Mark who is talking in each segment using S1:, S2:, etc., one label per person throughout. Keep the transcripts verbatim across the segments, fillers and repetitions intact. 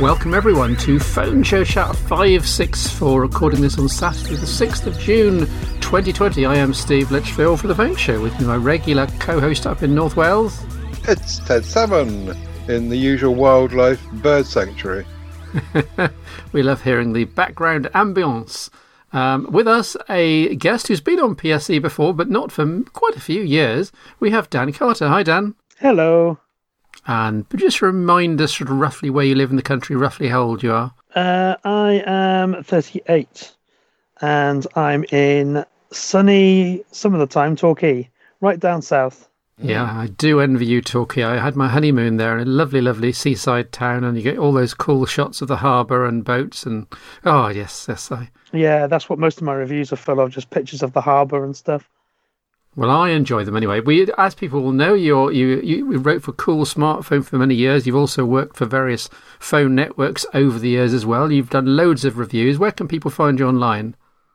S1: Welcome everyone to Phone Show Chat five sixty-four, recording this on Saturday the sixth of June twenty twenty. I am Steve Litchfield for the Phone Show, with me my regular co-host up in North Wales.
S2: It's Ted Salmon in the usual wildlife bird sanctuary.
S1: We love hearing the background ambience. Um, with us, a guest who's been on P S E before, but not for quite a few years. We have Dan Carter. Hi, Dan.
S3: Hello.
S1: And just remind us sort of roughly where you live in the country, roughly how old you are.
S3: Uh, I am thirty-eight, and I'm in sunny, some of the time, Torquay, right down south.
S1: Yeah, I do envy you, Torquay. I had my honeymoon there in a lovely, lovely seaside town, and you get all those cool shots of the harbour and boats, and oh, yes, yes, I...
S3: Yeah, that's what most of my reviews are full of, just pictures of the harbour and stuff.
S1: Well, I enjoy them anyway. We, as people will know, you're, you you wrote for Cool Smartphone for many years. You've also worked for various phone networks over the years as well. You've done loads of reviews. Where can people find you online?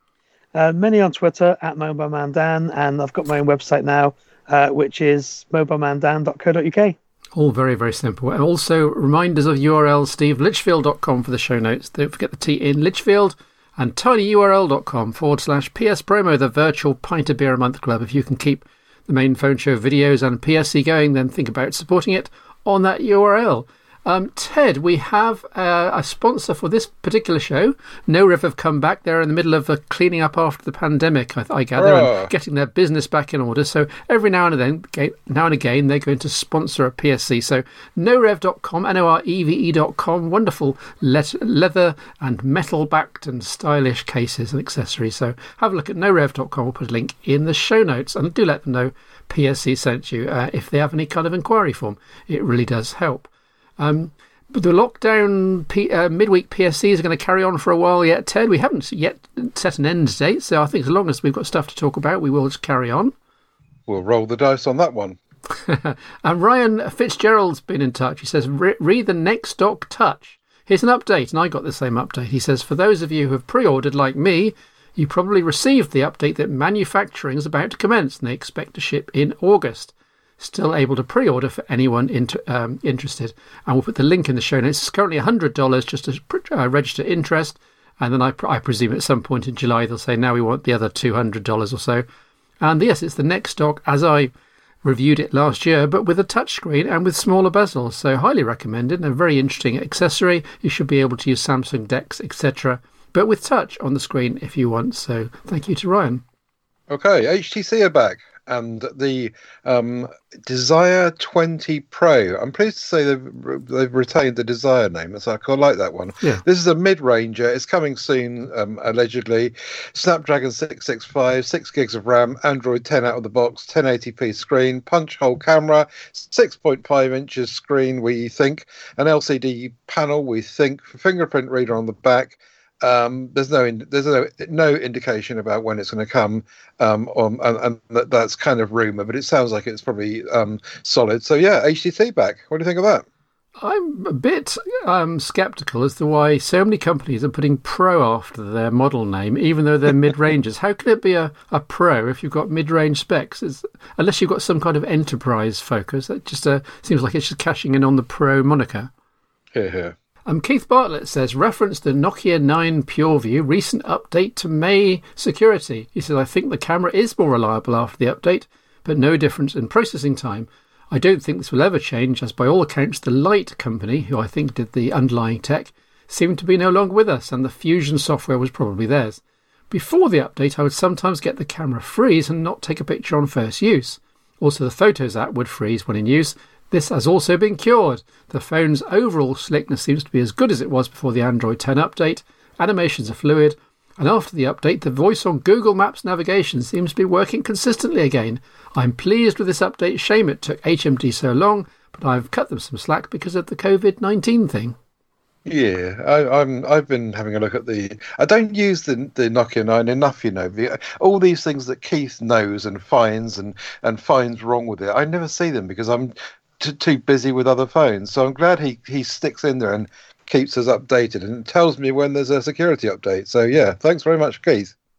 S3: Uh, many on Twitter, at MobileManDan, and I've got my own website now, uh, which is mobile man dan dot co dot uk.
S1: All very, very simple. And also, reminders of U R L, steve litchfield dot com for the show notes. Don't forget the T in Litchfield. And tinyurl.com forward slash PS Promo, the virtual pint of beer a month club. If you can keep the main phone show videos and P S C going, then think about supporting it on that U R L. Um, Ted, we have uh, a sponsor for this particular show. No Rev have come back. They're in the middle of uh, cleaning up after the pandemic, I, I gather,
S2: Hurrah.
S1: and getting their business back in order. So every now and then, now and again, they're going to sponsor a P S C. So no rev dot com, N O R E V E dot com, wonderful le- leather and metal-backed and stylish cases and accessories. So have a look at no rev dot com. We'll put a link in the show notes, and do let them know P S C sent you uh, if they have any kind of inquiry form. It really does help. Um, but the lockdown P, uh, midweek P S Cs are going to carry on for a while yet, Ted. We haven't yet set an end date, so I think as long as we've got stuff to talk about, we will just carry on.
S2: We'll roll the dice on that one.
S1: And Ryan Fitzgerald's been in touch. He says, Re- read the Nextdoc Touch. Here's an update, and I got the same update. He says, for those of you who have pre-ordered like me, you probably received the update that manufacturing is about to commence, and they expect to ship in August. Still able to pre-order for anyone inter- um, interested. And we'll put the link in the show notes. It's currently one hundred dollars just to uh, register interest. And then I, pr- I presume at some point in July they'll say, now we want the other two hundred dollars or so. And yes, it's the Nextdoc as I reviewed it last year, but with a touchscreen and with smaller bezels. So highly recommended, and a very interesting accessory. You should be able to use Samsung Dex, et cetera, but with touch on the screen if you want. So thank you to Ryan.
S2: Okay, H T C are back. And the um, Desire twenty Pro. I'm pleased to say they've they've retained the Desire name. So I quite like that one.
S1: Yeah.
S2: This is a mid-ranger. It's coming soon, um, allegedly. Snapdragon six sixty-five, six gigs of RAM, Android ten out of the box, ten eighty p screen, punch hole camera, six point five inches screen, we think, an L C D panel, we think, fingerprint reader on the back. Um, there's no in, there's no no indication about when it's going to come, um, on, and, and that, that's kind of rumor, but it sounds like it's probably um, solid. So yeah, H T C back. What do you think of that?
S1: I'm a bit um, sceptical as to why so many companies are putting Pro after their model name, even though they're mid-rangers. How can it be a, a Pro if you've got mid-range specs? It's, unless you've got some kind of enterprise focus, that just uh, seems like it's just cashing in on the Pro moniker.
S2: Here, here.
S1: Um, Keith Bartlett says, reference the Nokia nine PureView recent update to May security. He says, I think the camera is more reliable after the update, but no difference in processing time. I don't think this will ever change, as by all accounts the Light company, who I think did the underlying tech, seemed to be no longer with us, and the Fusion software was probably theirs. Before the update, I would sometimes get the camera freeze and not take a picture on first use. Also, the Photos app would freeze when in use. This has also been cured. The phone's overall slickness seems to be as good as it was before the Android ten update. Animations are fluid. And after the update, the voice on Google Maps navigation seems to be working consistently again. I'm pleased with this update. Shame it took H M D so long, but I've cut them some slack because of the covid nineteen thing.
S2: Yeah, I, I'm. I've been having a look at the. I don't use the the Nokia nine enough, you know. The, all these things that Keith knows and finds and and finds wrong with it, I never see them because I'm t- too busy with other phones. So I'm glad he he sticks in there and keeps us updated and tells me when there's a security update. So yeah, thanks very much, Keith.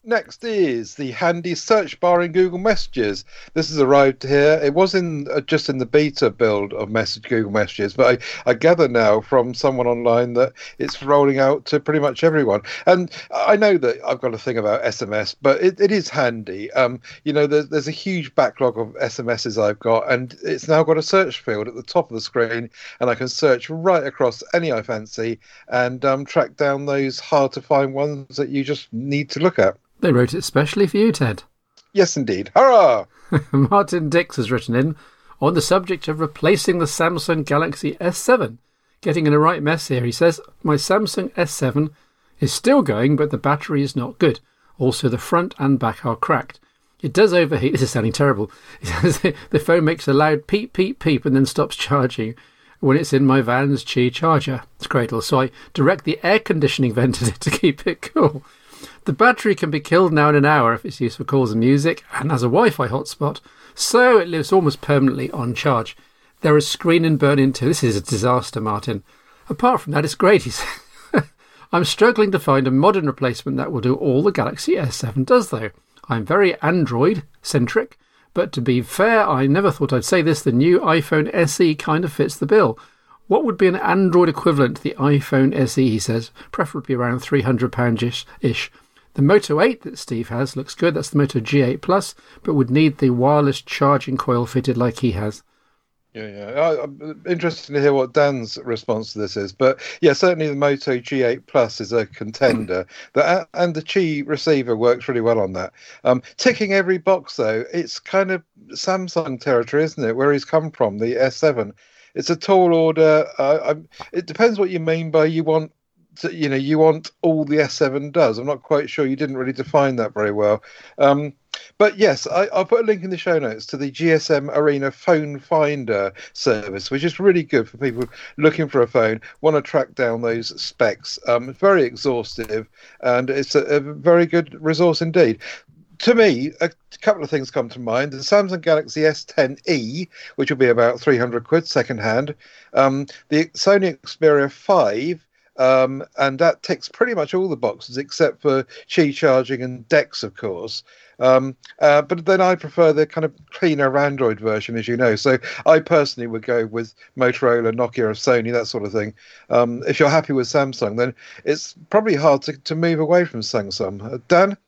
S2: Next is the handy search bar in Google Messages. This has arrived here. It was in uh, just in the beta build of Message Google Messages, but I, I gather now from someone online that it's rolling out to pretty much everyone. And I know that I've got a thing about S M S, but it, it is handy. Um, you know, there's, there's a huge backlog of S M Ses I've got, and it's now got a search field at the top of the screen, and I can search right across any I fancy and um, track down those hard to find ones that you just need to look at.
S1: They wrote it specially for you, Ted.
S2: Yes, indeed. Hurrah!
S1: Martin Dix has written in on the subject of replacing the Samsung Galaxy S seven. Getting in a right mess here. He says, my Samsung S seven is still going, but the battery is not good. Also, the front and back are cracked. It does overheat. This is sounding terrible. He says the phone makes a loud peep, peep, peep, and then stops charging when it's in my van's Qi charger. It's cradle. So I direct the air conditioning vent at it to keep it cool. The battery can be killed now in an hour if it's used for calls and music, and has a Wi-Fi hotspot, so it lives almost permanently on charge. There is screen and burn-in too. This is a disaster, Martin. Apart from that, it's great. He said. I'm struggling to find a modern replacement that will do all the Galaxy S seven does, though. I'm very Android-centric, but to be fair, I never thought I'd say this, the new iPhone S E kind of fits the bill. What would be an Android equivalent to the iPhone S E, he says, preferably around three hundred pounds-ish. The Moto eight that Steve has looks good. That's the Moto G eight Plus, but would need the wireless charging coil fitted like he has.
S2: Yeah, yeah. I, I'm interested to hear what Dan's response to this is. But yeah, certainly the Moto G eight Plus is a contender. The, and the Qi receiver works really well on that. Um, ticking every box, though, it's kind of Samsung territory, isn't it, where he's come from, the S seven. It's a tall order. Uh, I'm, it depends what you mean by you want. To, you know, you want all the S seven does. I'm not quite sure. You didn't really define that very well. Um, but yes, I, I'll put a link in the show notes to the G S M Arena Phone Finder service, which is really good for people looking for a phone, want to track down those specs. Um, very exhaustive, and it's a, a very good resource indeed. To me, a couple of things come to mind. The Samsung Galaxy S ten e, which will be about three hundred quid second hand. Um, the Sony Xperia five, um, and that ticks pretty much all the boxes except for Qi charging and DeX, of course. Um, uh, but then I prefer the kind of cleaner Android version, as you know. So I personally would go with Motorola, Nokia, or Sony, that sort of thing. Um, if you're happy with Samsung, then it's probably hard to, to move away from Samsung. Uh, Dan?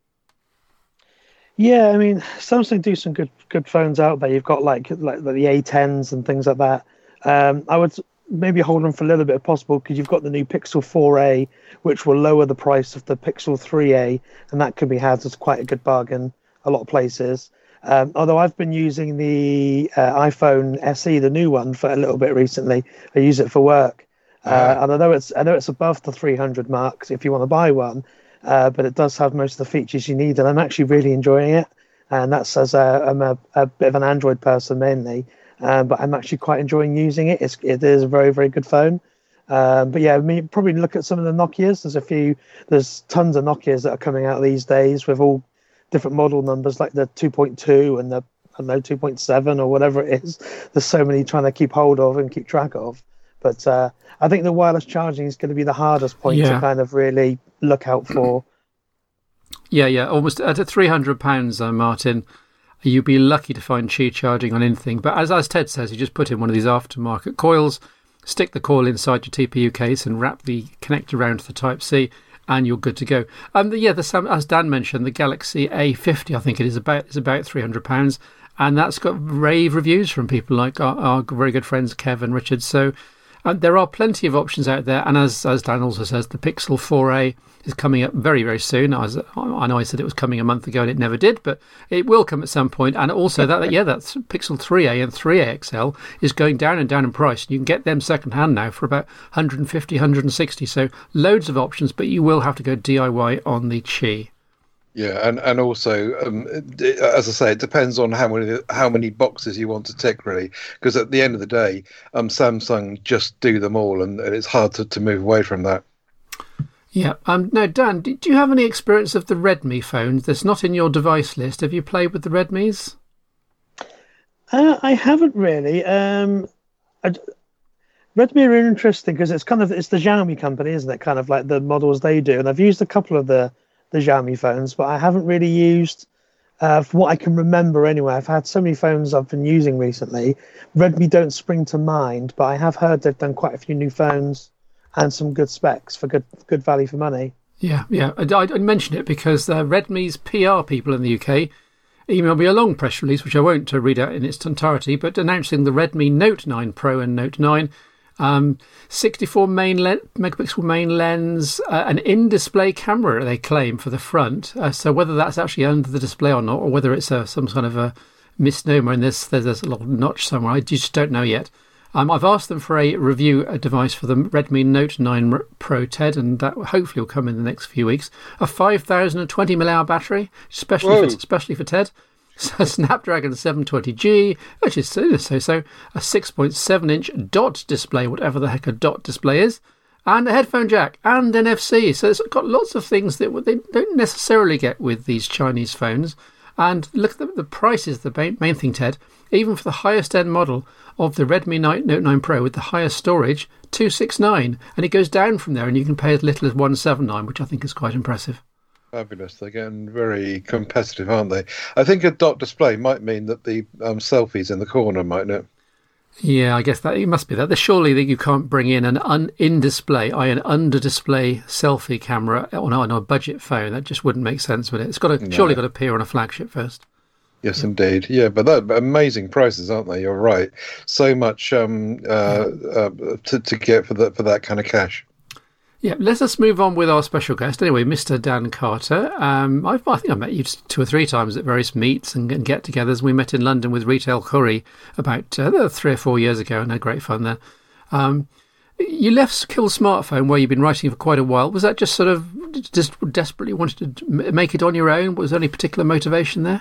S3: Yeah, I mean, Samsung do some good good phones out there. You've got like like the A tens and things like that. Um, I would maybe hold on for a little bit if possible, because you've got the new Pixel four A, which will lower the price of the Pixel three A, and that can be had as quite a good bargain a lot of places. Um, although I've been using the uh, iPhone S E, the new one, for a little bit recently. I use it for work, uh, uh, and I know it's I know it's above the three hundred mark if you want to buy one. Uh, but it does have most of the features you need, and I'm actually really enjoying it. And that's as a, I'm a, a bit of an Android person mainly, um, but I'm actually quite enjoying using it. It's, it is a very, very good phone. Um, but yeah, I mean, probably look at some of the Nokias. There's a few, there's tons of Nokias that are coming out these days with all different model numbers, like the two point two and the, I don't know, two point seven or whatever it is. There's so many trying to keep hold of and keep track of. But uh, I think the wireless charging is going to be the hardest point yeah. to kind of really look out for.
S1: Yeah, yeah, almost at three hundred pounds, uh, Martin, you'd be lucky to find Qi charging on anything. But as as Ted says, you just put in one of these aftermarket coils, stick the coil inside your T P U case and wrap the connector around to the Type-C, and you're good to go. Um, the, yeah, the, as Dan mentioned, the Galaxy A fifty, I think it is about, is about three hundred pounds, and that's got rave reviews from people like our, our very good friends Kev and Richard. So Um, there are plenty of options out there, and as as Dan also says, the Pixel four A is coming up very, very soon. I, was, I know I said it was coming a month ago and it never did, but it will come at some point. And also, that yeah, that Pixel three A and three A X L is going down and down in price. You can get them second-hand now for about one hundred fifty, one hundred sixty, so loads of options, but you will have to go D I Y on the Qi.
S2: Yeah, and and also, um, it, as I say, it depends on how many how many boxes you want to tick, really. Because at the end of the day, um, Samsung just do them all, and, and it's hard to, to move away from that.
S1: Yeah. Um. No, Dan, do you have any experience of the Redmi phones? That's not in your device list. Have you played with the Redmis?
S3: Uh, I haven't really. Um, I, Redmi are interesting because it's kind of it's the Xiaomi company, isn't it? Kind of like the models they do, and I've used a couple of the the Xiaomi phones, but I haven't really used, uh, from what I can remember anyway. I've had so many phones I've been using recently. Redmi don't spring to mind, but I have heard they've done quite a few new phones and some good specs for good good value for money.
S1: Yeah, yeah. I, I mentioned it because uh, Redmi's P R people in the U K emailed me a long press release, which I won't uh, read out in its entirety, but announcing the Redmi Note nine Pro and Note nine. Um, sixty-four main le- megapixel main lens, uh, an in-display camera, they claim, for the front. Uh, so whether that's actually under the display or not, or whether it's a, some kind of a misnomer and there's, there's a little notch somewhere, I just don't know yet. Um, I've asked them for a review a device for the Redmi Note nine Pro, Ted, and that hopefully will come in the next few weeks. A five thousand twenty milliamp hour battery, especially for, especially for Ted. So Snapdragon seven twenty G, which is so so. A six point seven inch dot display, whatever the heck a dot display is, and a headphone jack and N F C. So it's got lots of things that they don't necessarily get with these Chinese phones. And look at the, the prices, the main, main thing, Ted. Even for the highest end model of the Redmi Note nine Pro with the highest storage, two sixty-nine, and it goes down from there, and you can pay as little as one seventy-nine, which I think is quite impressive.
S2: Fabulous. They're getting very competitive, aren't they? I think a dot display might mean that the um, selfies in the corner, mightn't it?
S1: Yeah, I guess that it must be that. Surely that you can't bring in an un, in-display, I an under-display selfie camera on, on a budget phone. That just wouldn't make sense, would it? It's got to, no. surely got to appear on a flagship first.
S2: Yes, indeed. Yeah, but that amazing prices, aren't they? You're right. So much um, uh, uh, to, to get for that for that kind of cash.
S1: Yeah, let us move on with our special guest. Anyway, Mister Dan Carter. Um, I, I think I met you two or three times at various meets and, and get-togethers. We met in London with Retail Curry about uh, three or four years ago and had great fun there. Um, you left Kill Smartphone, where you've been writing for quite a while. Was that just sort of just desperately wanted to make it on your own? Was there any particular motivation there?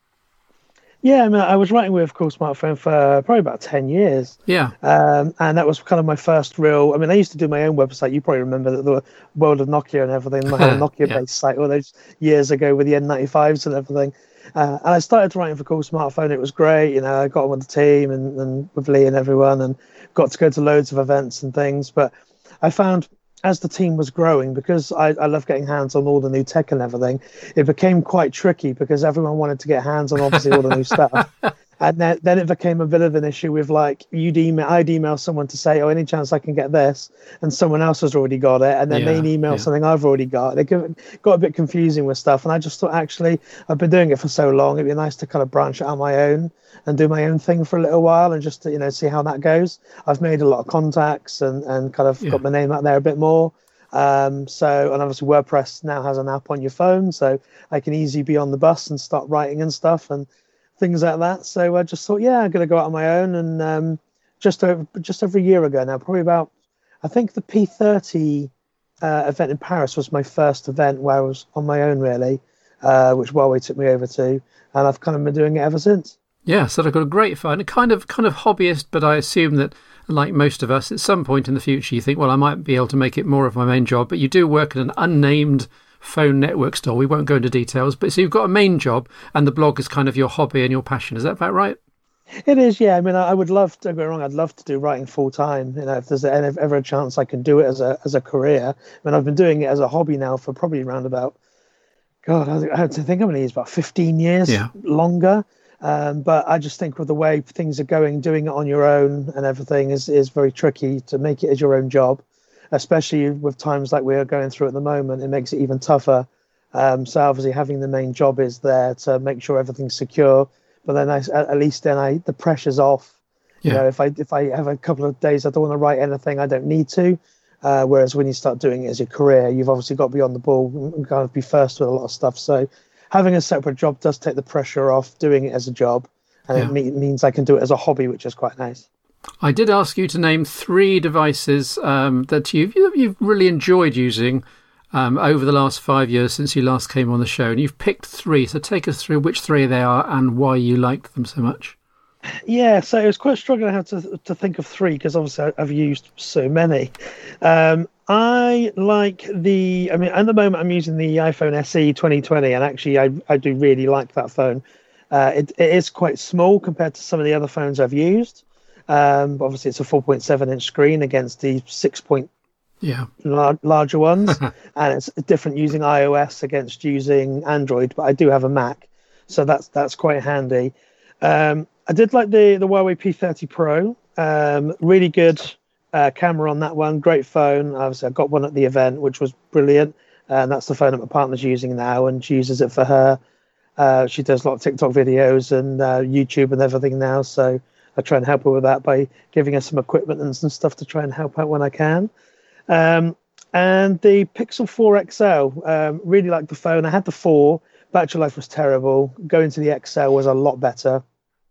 S3: Yeah, I mean, I was writing with Cool Smartphone for probably about ten years. Yeah. Um, and that was kind of my first real... I mean, I used to do my own website. You probably remember that the World of Nokia and everything. I had a Nokia-based yeah. site all those years ago with the N ninety-fives and everything. Uh, and I started writing for Cool Smartphone. It was great. You know, I got on with the team and, and with Lee and everyone and got to go to loads of events and things. But I found... as the team was growing, because I, I love getting hands on all the new tech and everything, it became quite tricky because everyone wanted to get hands on obviously all the new stuff. And then, then it became a bit of an issue with like, you'd email, I'd email someone to say, oh, any chance I can get this? And someone else has already got it. And then yeah, they'd email yeah. something I've already got. It got a bit confusing with stuff. And I just thought, actually, I've been doing it for so long. It'd be nice to kind of branch out on my own and do my own thing for a little while and just to, you know, see how that goes. I've made a lot of contacts and, and kind of yeah. got my name out there a bit more. Um, so, and obviously WordPress now has an app on your phone, so I can easily be on the bus and start writing and stuff and things like that. So I just thought, yeah, I'm going to go out on my own. And um, just over just over a year ago now, probably about, I think the P thirty uh, event in Paris was my first event where I was on my own, really, uh, which Huawei took me over to, and I've kind of been doing it ever since.
S1: Yeah, so I've got a great fun, a kind of kind of hobbyist, but I assume that, like most of us, at some point in the future, you think, well, I might be able to make it more of my main job. But you do work at an unnamed phone network store. We won't go into details, but so you've got a main job, and the blog is kind of your hobby and your passion. Is that about right?
S3: It is, yeah. I mean, I would love to, don't get me wrong, I'd love to do writing full time. You know, if there's ever a chance I can do it as a as a career. I mean, I've been doing it as a hobby now for probably around about, God, I have to think how many years, about fifteen years, yeah. longer. Um, but I just think with the way things are going, doing it on your own and everything is, is very tricky to make it as your own job, especially with times like we are going through at the moment. It makes it even tougher. Um, so obviously having the main job is there to make sure everything's secure. But then I, at least then I the pressure's off. Yeah. You know, if I if I have a couple of days I don't want to write anything, I don't need to. Uh, whereas when you start doing it as your career, you've obviously got to be on the ball and kind of be first with a lot of stuff. So having a separate job does take the pressure off doing it as a job, and yeah. it me- means I can do it as a hobby, which is quite nice.
S1: I did ask you to name three devices um, that you've, you've really enjoyed using um, over the last five years since you last came on the show, and you've picked three. So take us through which three they are and why you liked them so much.
S3: Yeah, so it was quite struggling. I had to to think of three because obviously I've used so many. Um, I like the, I mean, at the moment I'm using the iPhone S E twenty twenty, and actually I, I do really like that phone. Uh, it, it is quite small compared to some of the other phones I've used. Um, but obviously it's a four point seven inch screen against the six point
S1: Yeah.
S3: lar- larger ones, and it's different using iOS against using Android. But I do have a Mac, so that's that's quite handy. Um, I did like the the Huawei P thirty Pro. Um, really good uh, camera on that one. Great phone. Obviously, I got one at the event, which was brilliant. And that's the phone that my partner's using now, and she uses it for her. Uh, she does a lot of TikTok videos and uh, YouTube and everything now, so I try and help her with that by giving her some equipment and some stuff to try and help out when I can. Um, and the Pixel four X L, um, really like the phone. I had the four, battery life was terrible. Going to the X L was a lot better.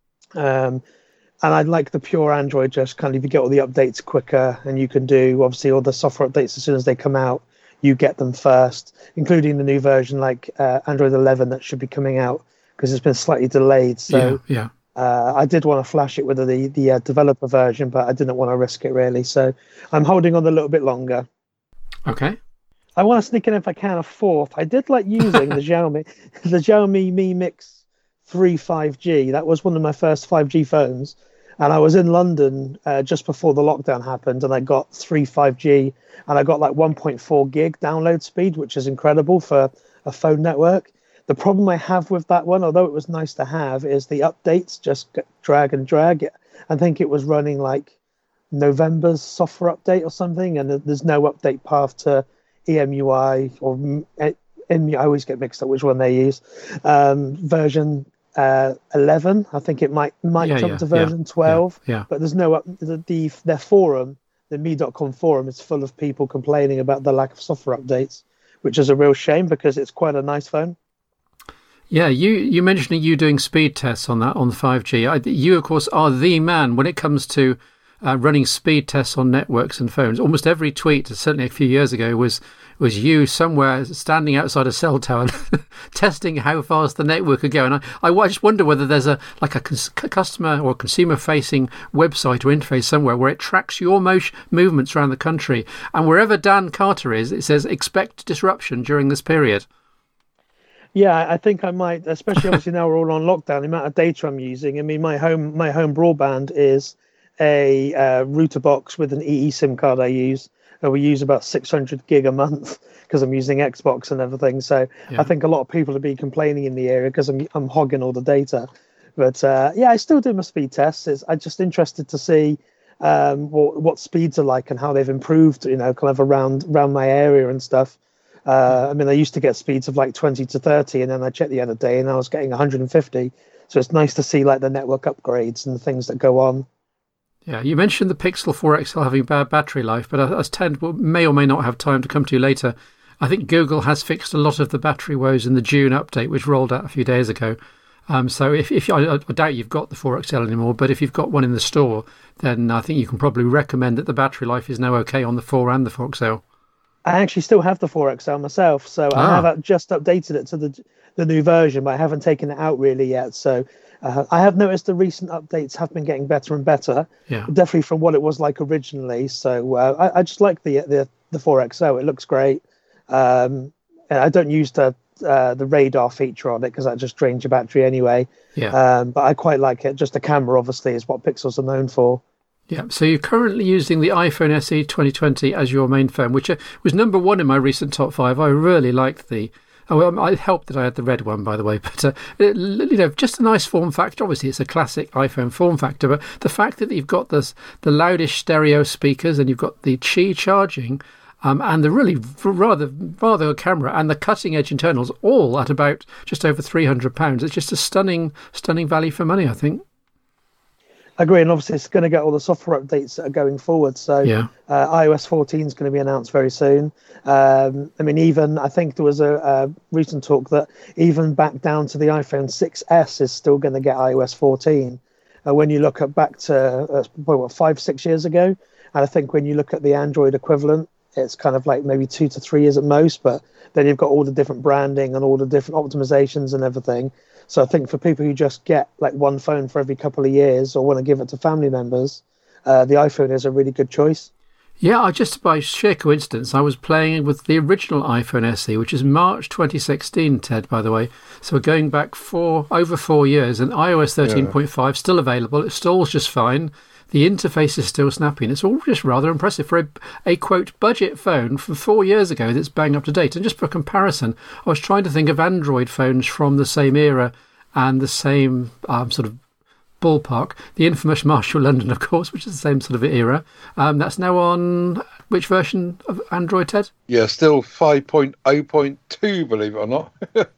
S3: Um, and I like the pure Android, just kind of you get all the updates quicker, and you can do obviously all the software updates as soon as they come out. You get them first, including the new version like uh, Android eleven that should be coming out because it's been slightly delayed. So
S1: yeah, yeah.
S3: Uh, I did want to flash it with the the uh, developer version, but I didn't want to risk it really. So I'm holding on a little bit longer.
S1: Okay.
S3: I want to sneak in if I can a fourth. I did like using the Xiaomi the Xiaomi Mi Mix three five G. That was one of my first five G phones. And I was in London uh, just before the lockdown happened, and I got three five G, and I got like one point four gig download speed, which is incredible for a phone network. The problem I have with that one, although it was nice to have, is the updates just drag and drag. I think it was running like November's software update or something, and there's no update path to E M U I or M U I. I always get mixed up which one they use. Um, version Uh, eleven, I think it might might
S1: yeah,
S3: jump
S1: yeah,
S3: to version
S1: yeah,
S3: twelve,
S1: yeah, yeah.
S3: But there's no up the, the their forum, the me dot com forum is full of people complaining about the lack of software updates, which is a real shame because it's quite a nice phone.
S1: Yeah, you you mentioning you doing speed tests on that on the five G. I, you of course are the man when it comes to uh, running speed tests on networks and phones. Almost every tweet, certainly a few years ago, was was you somewhere standing outside a cell tower testing how fast the network could go. And I, I just wonder whether there's a like a cons- customer or consumer-facing website or interface somewhere where it tracks your mo- movements around the country. And wherever Dan Carter is, it says, expect disruption during this period.
S3: Yeah, I think I might, especially obviously now we're all on lockdown, the amount of data I'm using. I mean, my home my home broadband is a uh, router box with an E E SIM card I use. And we use about six hundred gig a month because I'm using Xbox and everything. So yeah. I think a lot of people have been complaining in the area because I'm I'm hogging all the data. But uh, yeah, I still do my speed tests. It's, I'm just interested to see um, what, what speeds are like and how they've improved, you know, kind of around around my area and stuff. Uh, I mean, I used to get speeds of like twenty to thirty, and then I checked the other day and I was getting one hundred fifty. So it's nice to see like the network upgrades and the things that go on.
S1: Yeah, you mentioned the Pixel four X L having bad battery life, but as Ted may or may not have time to come to later, I think Google has fixed a lot of the battery woes in the June update, which rolled out a few days ago. Um, so if, if I, I doubt you've got the four X L anymore, but if you've got one in the store, then I think you can probably recommend that the battery life is now okay on the four and the four X L.
S3: I actually still have the four X L myself, so ah. I have just updated it to the the new version, but I haven't taken it out really yet. So uh, I have noticed the recent updates have been getting better and better,
S1: yeah.
S3: definitely from what it was like originally. So uh, I, I just like the the the four X L. It looks great. Um, and I don't use the uh, the radar feature on it because that just drains your battery anyway.
S1: Yeah.
S3: Um, but I quite like it. Just the camera, obviously, is what Pixels are known for.
S1: Yeah, so you're currently using the iPhone S E twenty twenty as your main phone, which was number one in my recent top five. I really liked the... Oh, well, it helped that I had the red one, by the way. But, uh, you know, just a nice form factor. Obviously, it's a classic iPhone form factor. But the fact that you've got this, the loudish stereo speakers and you've got the Qi charging um, and the really rather rather good camera and the cutting-edge internals all at about just over three hundred pounds. It's just a stunning, stunning value for money, I think.
S3: I agree, and obviously it's going to get all the software updates that are going forward. So
S1: yeah.
S3: uh, i O S fourteen is going to be announced very soon. Um, I mean, even I think there was a, a recent talk that even back down to the iPhone six S is still going to get i O S fourteen. Uh, when you look at back to uh, what five, six years ago, and I think when you look at the Android equivalent, it's kind of like maybe two to three years at most. But then you've got all the different branding and all the different optimizations and everything. So I think for people who just get like one phone for every couple of years or want to give it to family members, uh, the iPhone is a really good choice.
S1: Yeah, I just by sheer coincidence, I was playing with the original iPhone S E, which is March twenty sixteen, Ted, by the way. So we're going back four over four years, and iOS thirteen point five yeah. still available. It stalls just fine. The interface is still snappy, and it's all just rather impressive for a, a quote, budget phone from four years ago that's bang up to date. And just for comparison, I was trying to think of Android phones from the same era and the same um, sort of ballpark. The infamous Marshall London, of course, which is the same sort of era. Um, that's now on which version of Android, Ted?
S2: Yeah, still five point oh point two, believe it or not.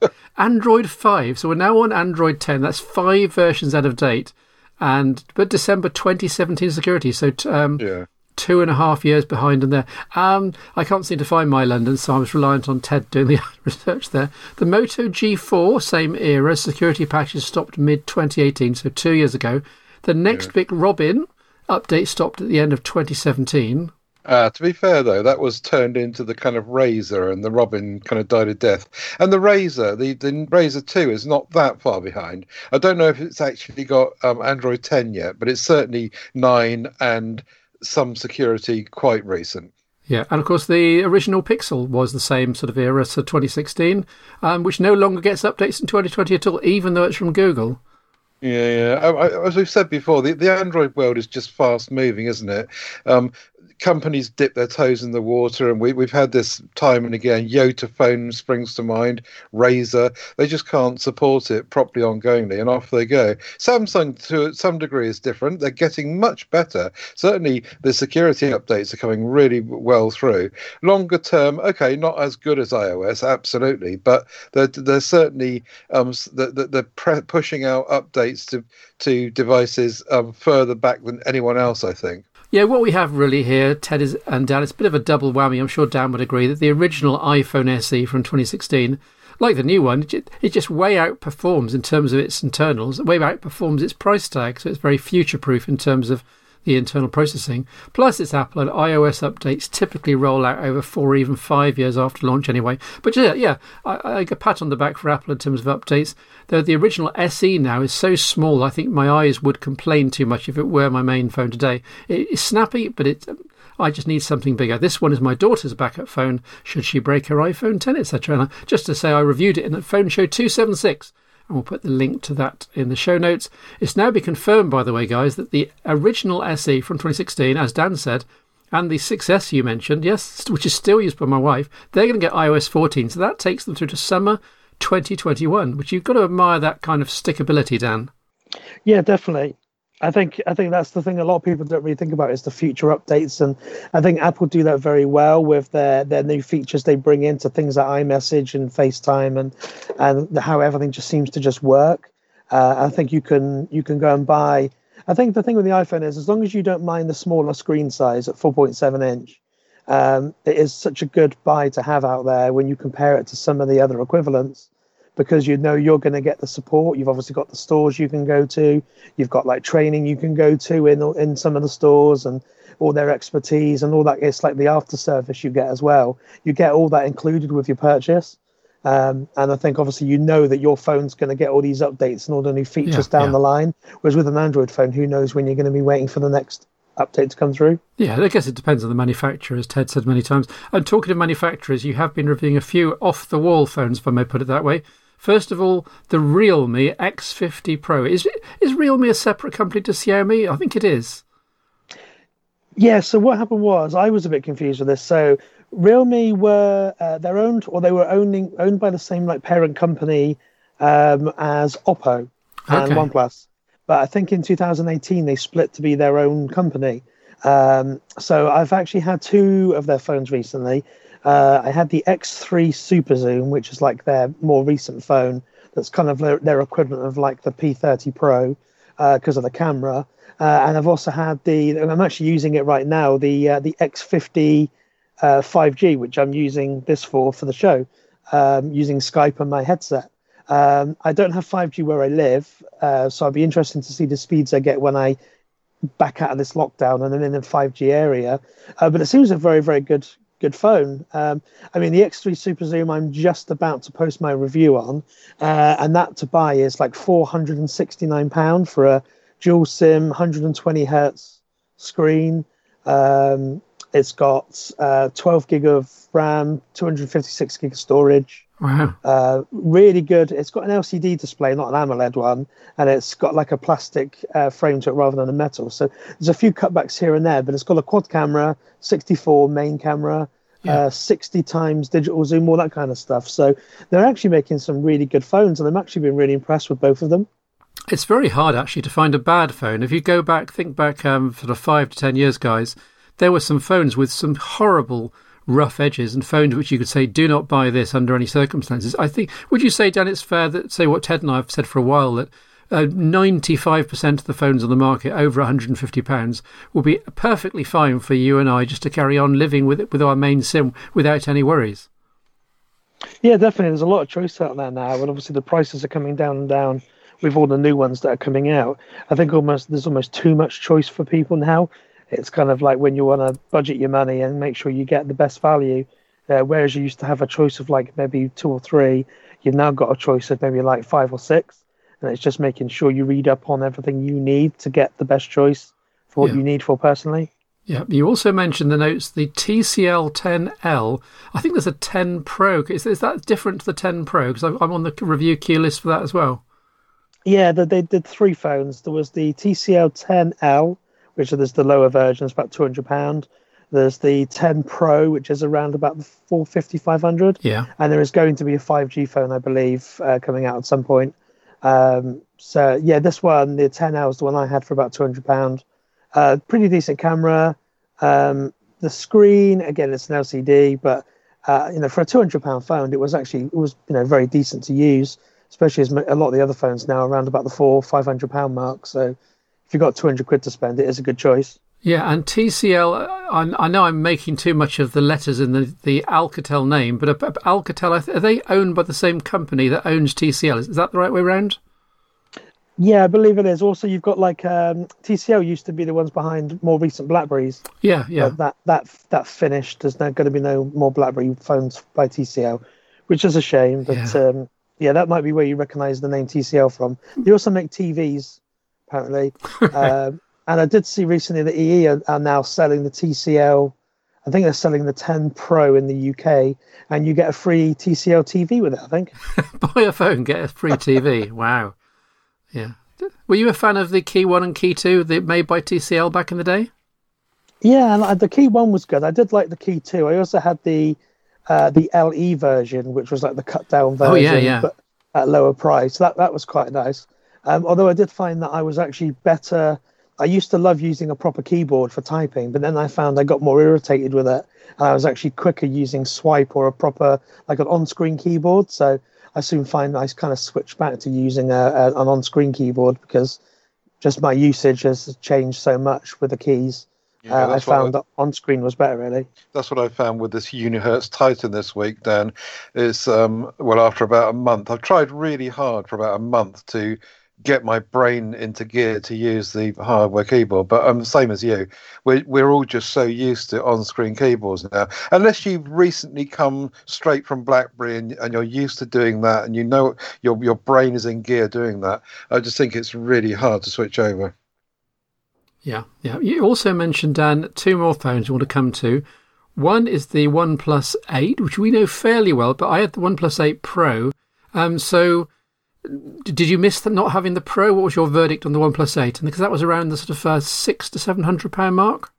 S1: Android five. So we're now on Android ten. That's five versions out of date. And but December twenty seventeen security, so t- um, yeah. two and a half years behind in there. Um, I can't seem to find my London, so I was reliant on Ted doing the research there. The Moto G four, same era, security patches stopped mid twenty eighteen, so two years ago. The next yeah. big Robin update stopped at the end of twenty seventeen.
S2: Uh, to be fair, though, that was turned into the kind of Razor, and the Robin kind of died a death. And the Razor, the, the Razor two, is not that far behind. I don't know if it's actually got um, Android ten yet, but it's certainly nine and some security quite recent.
S1: Yeah, and of course the original Pixel was the same sort of era, so twenty sixteen, um, which no longer gets updates in twenty twenty at all, even though it's from Google.
S2: Yeah, yeah. I, I, as we've said before, the, the Android world is just fast moving, isn't it? Um, companies dip their toes in the water, and we, we've had this time and again. Yota phone springs to mind, Razor. They just can't support it properly ongoingly, and off they go. Samsung, to some degree, is different. They're getting much better. Certainly, the security updates are coming really well through. Longer term, okay, not as good as iOS, absolutely, but they're, they're certainly um, they're, they're pre- pushing out updates to, to devices um, further back than anyone else, I think.
S1: Yeah, what we have really here, Ted is, and Dan, it's a bit of a double whammy. I'm sure Dan would agree that the original iPhone S E from twenty sixteen, like the new one, it just, it just way outperforms in terms of its internals, way outperforms its price tag, so it's very future-proof in terms of the internal processing. Plus, it's Apple, and iOS updates typically roll out over four or even five years after launch anyway. But yeah, yeah I, I get a pat on the back for Apple in terms of updates. Though the original S E now is so small, I think my eyes would complain too much if it were my main phone today. It's snappy, but it, I just need something bigger. This one is my daughter's backup phone, should she break her iPhone ten, et cetera. And just to say, I reviewed it in the Phone Show two seventy-six. And we'll put the link to that in the show notes. It's now been confirmed, by the way, guys, that the original S E from twenty sixteen, as Dan said, and the six S you mentioned, yes, which is still used by my wife, they're going to get iOS fourteen. So that takes them through to summer twenty twenty-one, which you've got to admire that kind of stickability, Dan.
S3: Yeah, definitely. I think I think that's the thing a lot of people don't really think about is the future updates, and I think Apple do that very well with their, their new features they bring into things like iMessage and FaceTime, and and how everything just seems to just work. Uh, I think you can you can go and buy. I think the thing with the iPhone is, as long as you don't mind the smaller screen size at four point seven inch, um, it is such a good buy to have out there when you compare it to some of the other equivalents. Because you know you're going to get the support. You've obviously got the stores you can go to. You've got like training you can go to in in some of the stores, and all their expertise and all that. It's like the after service you get as well. You get all that included with your purchase. Um, and I think obviously you know that your phone's going to get all these updates and all the new features yeah, down yeah. the line. Whereas with an Android phone, who knows when you're going to be waiting for the next update to come through?
S1: Yeah, I guess it depends on the manufacturer, as Ted said many times. And talking to manufacturers, you have been reviewing a few off-the-wall phones, if I may put it that way. First of all, the Realme X fifty Pro. Is is Realme a separate company to Xiaomi? I think it is.
S3: Yeah, so what happened was, I was a bit confused with this. So Realme were, uh, they're owned, or they were owning, owned by the same like parent company um, as Oppo and okay. OnePlus. But I think in two thousand eighteen, they split to be their own company. Um, so I've actually had two of their phones recently. Uh, I had the X three Super Zoom, which is like their more recent phone. That's kind of their, their equivalent of like the P thirty Pro because uh, of the camera. Uh, and I've also had the, and I'm actually using it right now, the uh, the X fifty uh, five G, which I'm using this for for the show, um, using Skype and my headset. Um, I don't have five G where I live, uh, so I'd be interested to see the speeds I get when I back out of this lockdown and then in a five G area. Uh, but it seems a very, very good good phone. Um, I mean, the X three Super Zoom, I'm just about to post my review on, uh, and that to buy is like four hundred sixty-nine pounds for a dual SIM, one hundred twenty hertz screen, um, It's got uh, twelve gig of RAM, two hundred fifty-six gig of storage.
S1: Wow.
S3: Uh, really good. It's got an L C D display, not an AMOLED one, and it's got like a plastic uh, frame to it rather than a metal. So there's a few cutbacks here and there, but it's got a quad camera, sixty-four main camera, yeah. uh, sixty times digital zoom, all that kind of stuff. So they're actually making some really good phones, and I've actually been really impressed with both of them.
S1: It's very hard actually to find a bad phone. If you go back, think back um, sort of five to ten years, guys, there were some phones with some horrible rough edges and phones which you could say do not buy this under any circumstances. I think, would you say, Dan, it's fair that, say what Ted and I have said for a while, that uh, ninety-five percent of the phones on the market over one hundred fifty pounds will be perfectly fine for you and I just to carry on living with it, with our main SIM without any worries?
S3: Yeah, definitely. There's a lot of choice out there now, and obviously the prices are coming down and down with all the new ones that are coming out. I think almost there's almost too much choice for people now. It's kind of like when you want to budget your money and make sure you get the best value, uh, whereas you used to have a choice of like maybe two or three, you've now got a choice of maybe like five or six. And it's just making sure you read up on everything you need to get the best choice for what yeah. you need for personally.
S1: Yeah, you also mentioned the notes, the T C L ten L. I think there's a ten Pro. Is, is that different to the ten Pro? Because I'm on the review queue list for that as well.
S3: Yeah, they, they did three phones. There was the T C L ten L, which is the lower version, it's about two hundred pounds. There's the ten Pro, which is around about the four fifty, five hundred.
S1: Yeah.
S3: And there is going to be a five G phone, I believe, uh, coming out at some point. Um, so, yeah, this one, the ten L is the one I had for about two hundred pounds. Uh, pretty decent camera. Um, the screen, again, it's an L C D, but, uh, you know, for a two hundred pounds phone, it was actually, it was, you know, very decent to use, especially as a lot of the other phones now are around about the four, five hundred pounds mark. So, if you've got two hundred quid to spend, it is a good choice.
S1: Yeah, and T C L, I, I know I'm making too much of the letters in the, the Alcatel name, but Alcatel, are they owned by the same company that owns T C L? Is that the right way around?
S3: Yeah, I believe it is. Also, you've got like um, T C L used to be the ones behind more recent Blackberries.
S1: Yeah, yeah.
S3: But that that that finished. There's now going to be no more Blackberry phones by T C L, which is a shame. But yeah, um, yeah that might be where you recognise the name T C L from. They also make T Vs, apparently. um, and I did see recently that E E are, are now selling the T C L. I think they're selling the ten Pro in the U K, and you get a free T C L T V with it, I think.
S1: Buy a phone, get a free T V. Wow. Yeah. Were you a fan of the Key one and Key two that made by T C L back in the day?
S3: Yeah, and the Key one was good. I did like the Key two. I also had the uh, the L E version, which was like the cut down version,
S1: oh, yeah, yeah.
S3: but at lower price. That that was quite nice. Um, although I did find that I was actually better. I used to love using a proper keyboard for typing, but then I found I got more irritated with it, and I was actually quicker using swipe or a proper like an on-screen keyboard. So I soon find I kind of switched back to using a, a, an on-screen keyboard because just my usage has changed so much with the keys. Yeah, uh, I found I, that on-screen was better, really.
S2: That's what I found with this Unihertz Titan this week, Dan, is, um, well, after about a month, I've tried really hard for about a month to get my brain into gear to use the hardware keyboard, but I'm um, the same as you. We're, we're all just so used to on-screen keyboards now. Unless you've recently come straight from BlackBerry and, and you're used to doing that and you know your your brain is in gear doing that, I just think it's really hard to switch over.
S1: Yeah, yeah. You also mentioned, Dan, two more phones you want to come to. One is the OnePlus eight, which we know fairly well, but I had the OnePlus eight Pro. Um, so... Did you miss the, not having the Pro? What was your verdict on the OnePlus eight? And because that was around the sort of uh, six to seven hundred pound mark.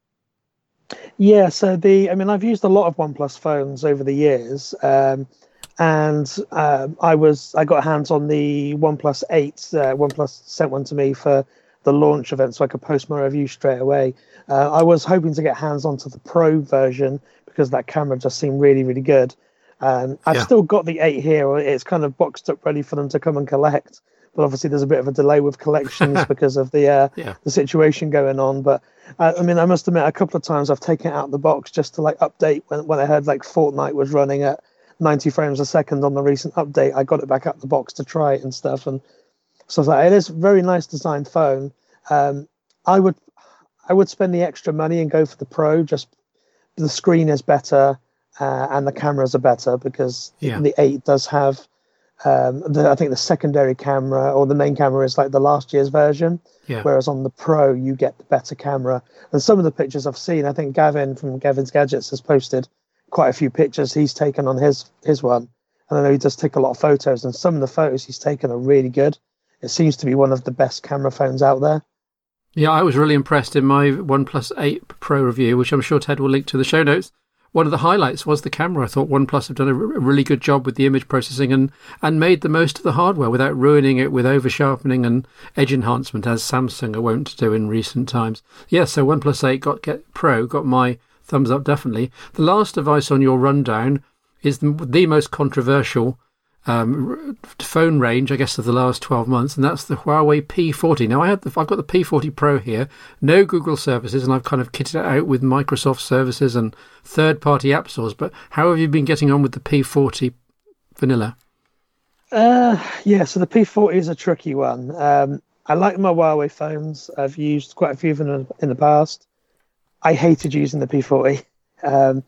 S3: Yeah, so the I mean I've used a lot of OnePlus phones over the years, um, and um, I was I got hands on the OnePlus eight. Uh, OnePlus sent one to me for the launch event, so I could post my review straight away. Uh, I was hoping to get hands onto the Pro version because that camera just seemed really really good. Um, I've yeah. still got the eight here. It's kind of boxed up, ready for them to come and collect. But obviously, there's a bit of a delay with collections because of the uh,
S1: yeah.
S3: the situation going on. But uh, I mean, I must admit, a couple of times I've taken it out of the box just to like update when when I heard like Fortnite was running at ninety frames a second on the recent update. I got it back out of the box to try it and stuff. And so like, it is a very nice designed phone. Um, I would I would spend the extra money and go for the Pro. Just the screen is better. Uh, and the cameras are better because
S1: yeah.
S3: the eight does have Um, the, I think the secondary camera or the main camera is like the last year's version,
S1: Yeah.
S3: whereas on the Pro you get the better camera. And some of the pictures I've seen, I think Gavin from Gavin's Gadgets has posted quite a few pictures he's taken on his his one. And I know he does take a lot of photos, and some of the photos he's taken are really good. It seems to be one of the best camera phones out there.
S1: Yeah, I was really impressed in my OnePlus eight Pro review, which I'm sure Ted will link to the show notes. One of the highlights was the camera. I thought OnePlus have done a really good job with the image processing and, and made the most of the hardware without ruining it with over-sharpening and edge enhancement, as Samsung are wont to do in recent times. Yeah, so OnePlus eight got get Pro got my thumbs up, definitely. The last device on your rundown is the, the most controversial um, phone range, I guess, of the last twelve months, and that's the Huawei P forty. Now, I had the, I've got the P forty Pro here, no Google services, and I've kind of kitted it out with Microsoft services and third-party app stores, but how have you been getting on with the P forty vanilla?
S3: Uh, yeah, so the P forty is a tricky one. Um, I like my Huawei phones. I've used quite a few of them in the past. I hated using the P forty. Um,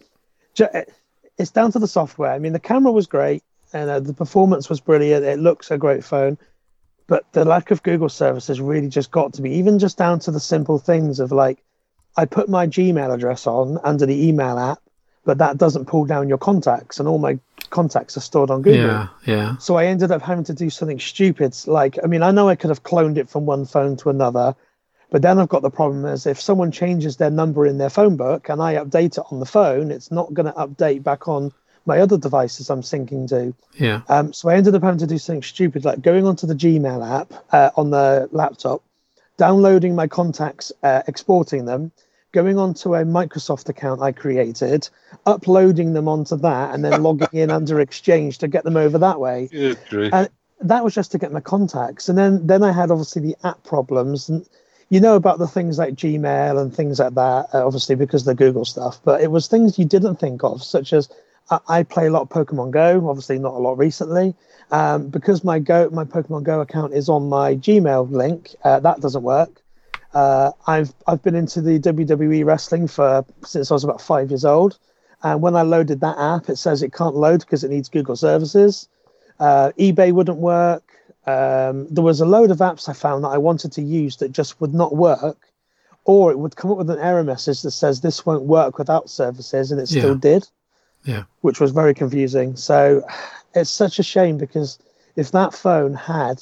S3: it's down to the software. I mean, the camera was great, and uh, the performance was brilliant. It looks a great phone, but the lack of Google services really just got to me, even just down to the simple things of like, I put my Gmail address on under the email app, but that doesn't pull down your contacts, and all my contacts are stored on Google.
S1: Yeah, yeah.
S3: So I ended up having to do something stupid. Like, I mean, I know I could have cloned it from one phone to another, but then I've got the problem is if someone changes their number in their phone book and I update it on the phone, it's not going to update back on my other devices I'm syncing to.
S1: Yeah.
S3: Um, so I ended up having to do something stupid, like going onto the Gmail app uh, on the laptop, downloading my contacts, uh, exporting them, going onto a Microsoft account I created, uploading them onto that, and then logging in under Exchange to get them over that way.
S2: Good.
S3: And that was just to get my contacts. And then, then I had obviously the app problems. And you know about the things like Gmail and things like that, uh, obviously because of the Google stuff. But it was things you didn't think of, such as I, I play a lot of Pokemon Go, obviously not a lot recently. Um, because my Go, my Pokemon Go account is on my Gmail link, uh, that doesn't work. Uh, I've I've been into the W W E wrestling for since I was about five years old, and when I loaded that app, it says it can't load because it needs Google services. Uh, eBay wouldn't work. Um, there was a load of apps I found that I wanted to use that just would not work, or it would come up with an error message that says this won't work without services, and it still
S1: Yeah.
S3: did.
S1: Yeah.
S3: Which was very confusing. So it's such a shame because if that phone had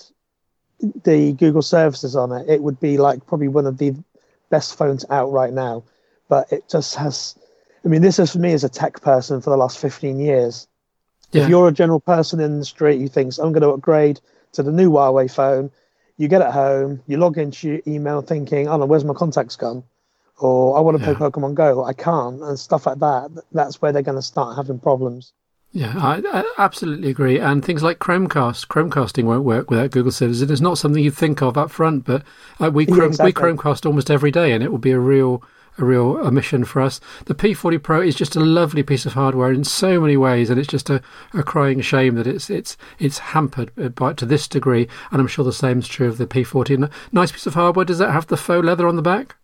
S3: the Google services on it, it would be like probably one of the best phones out right now. But it just has, I mean, this is for me as a tech person for the last fifteen years.
S1: Yeah.
S3: If you're a general person in the street who thinks, I'm going to upgrade to the new Huawei phone, you get it home, you log into your email thinking, oh no, where's my contacts gone? Or I want to
S1: Yeah.
S3: play Pokemon Go, I can't, and stuff like that. That's where they're going to start having problems.
S1: Yeah, I, I absolutely agree. And things like Chromecast, Chromecasting won't work without Google services. It's not something you think of up front, but uh, we
S3: Yeah,
S1: Chrome,
S3: exactly.
S1: we Chromecast almost every day, and it will be a real a real omission for us. The P forty Pro is just a lovely piece of hardware in so many ways, and it's just a, a crying shame that it's it's it's hampered by to this degree. And I'm sure the same is true of the P forty. And nice piece of hardware. Does that have the faux leather on the back?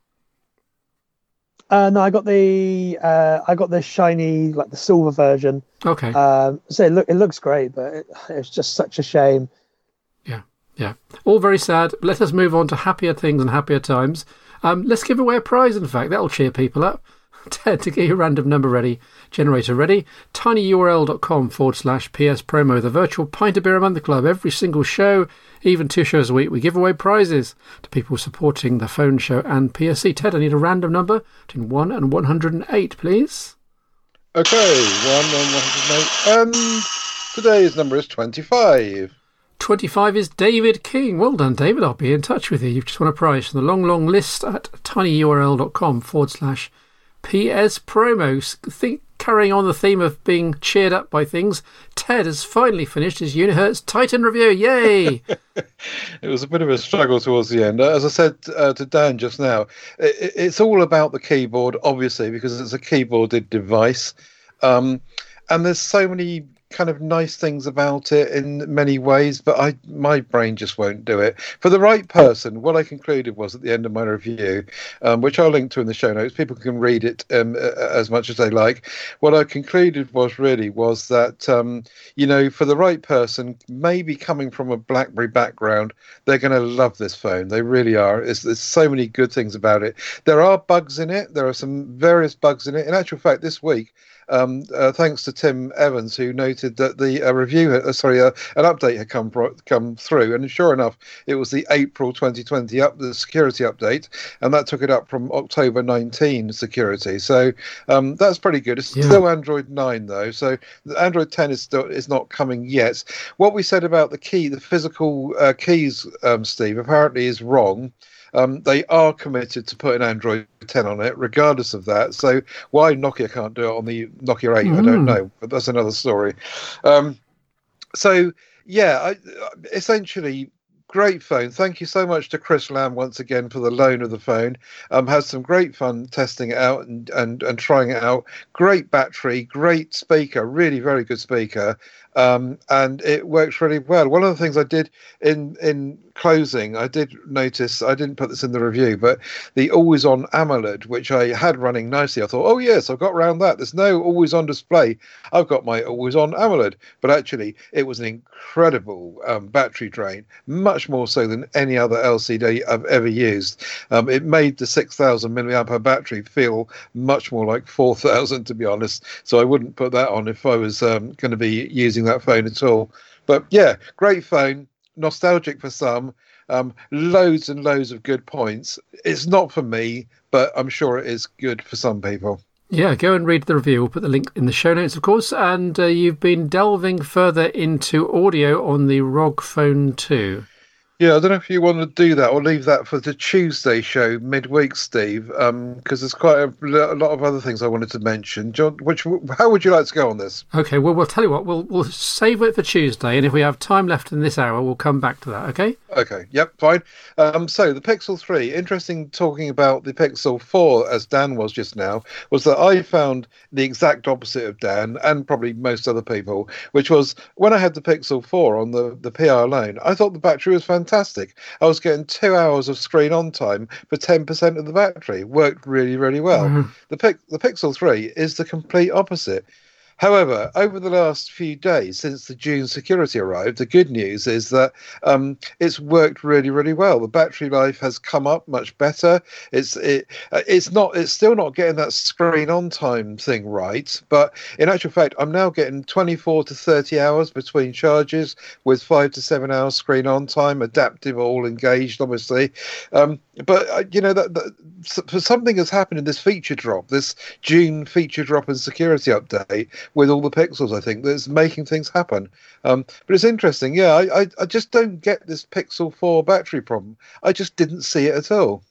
S3: Uh, no, I got the uh, I got the shiny, like the silver version.
S1: Okay.
S3: Um, so it, look, it looks great, but it, it's just such a shame.
S1: Yeah, yeah. All very sad. Let us move on to happier things and happier times. Um, let's give away a prize, in fact. That'll cheer people up. Ted, to get your random number ready, generator ready, tinyurl.com forward slash PS promo, the virtual pint of beer a month club. Every single show, even two shows a week, we give away prizes to people supporting the phone show and P S C. Ted, I need a random number between one and one hundred eight, please.
S2: Okay, one and one hundred eight. And today's number is twenty-five.
S1: twenty-five is David King. Well done, David. I'll be in touch with you. You've just won a prize from the long, long list at tinyurl.com forward slash PS promo. Think, carrying on the theme of being cheered up by things, Ted has finally finished his Unihertz Titan review. Yay!
S2: It was a bit of a struggle towards the end. As I said uh, to Dan just now, it, it's all about the keyboard, obviously, because it's a keyboarded device. Um, and there's so many kind of nice things about it in many ways, but I my brain just won't do it. For the right person, what I concluded was at the end of my review, um, which I'll link to in the show notes, people can read it um, as much as they like. What I concluded was really was that, um, you know, for the right person, maybe coming from a BlackBerry background, they're going to love this phone. They really are. It's, there's so many good things about it. There are bugs in it. There are some various bugs in it. In actual fact, this week, Um, uh, thanks to Tim Evans, who noted that the uh, review, uh, sorry, uh, an update had come pro- come through, and sure enough, it was the April twenty twenty up the security update, and that took it up from October nineteenth security. So um, that's pretty good. It's yeah. still Android nine though, so the Android ten is still is not coming yet. What we said about the key, the physical uh, keys, um, Steve, apparently is wrong. Um, they are committed to putting Android ten on it, regardless of that. So why Nokia can't do it on the Nokia eight, mm. I don't know, but that's another story. Um, so, yeah, I, essentially, great phone. Thank you so much to Chris Lamb once again for the loan of the phone. Um, had some great fun testing it out and, and, and trying it out. Great battery, great speaker, really very good speaker. Um, and it works really well. One of the things I did in in closing, I did notice, I didn't put this in the review, but the always on AMOLED, which I had running nicely, I thought, oh yes, I've got around that. There's no always on display. I've got my always on AMOLED. But actually, it was an incredible um, battery drain, much more so than any other L C D I've ever used. Um, it made the six thousand milliamp hour battery feel much more like four thousand, to be honest. So I wouldn't put that on if I was um, going to be using that phone at all. But yeah, great phone, nostalgic for some, um, loads and loads of good points. It's not for me, but I'm sure it is good for some people.
S1: Yeah, go and read the review. We'll put the link in the show notes, of course. And uh, you've been delving further into audio on the R O G Phone two.
S2: Yeah, I don't know if you want to do that or leave that for the Tuesday show midweek, Steve, because um, there's quite a, a lot of other things I wanted to mention. John, which how would you like to go on this?
S1: Okay, well, we'll tell you what, we'll we'll save it for Tuesday, and if we have time left in this hour, we'll come back to that, okay?
S2: Okay, yep, fine. Um, so the Pixel three, interesting talking about the Pixel four, as Dan was just now, was that I found the exact opposite of Dan, and probably most other people, which was when I had the Pixel four on the, the P R alone, I thought the battery was fantastic. Fantastic. I was getting two hours of screen on time for ten percent of the battery. Worked really, really well. Mm-hmm. The, Pic- the Pixel three is the complete opposite. However, over the last few days since the June security arrived, the good news is that um, it's worked really, really well. The battery life has come up much better. It's it it's not it's still not getting that screen on time thing right, but in actual fact, I'm now getting twenty-four to thirty hours between charges with five to seven hours screen on time, adaptive, all engaged, obviously. Um, but uh, you know that, that for something has happened in this feature drop, this June feature drop and security update. With all the Pixels, I think that's making things happen. Um, but it's interesting, yeah. I, I, I just don't get this Pixel four battery problem. I just didn't see it at all.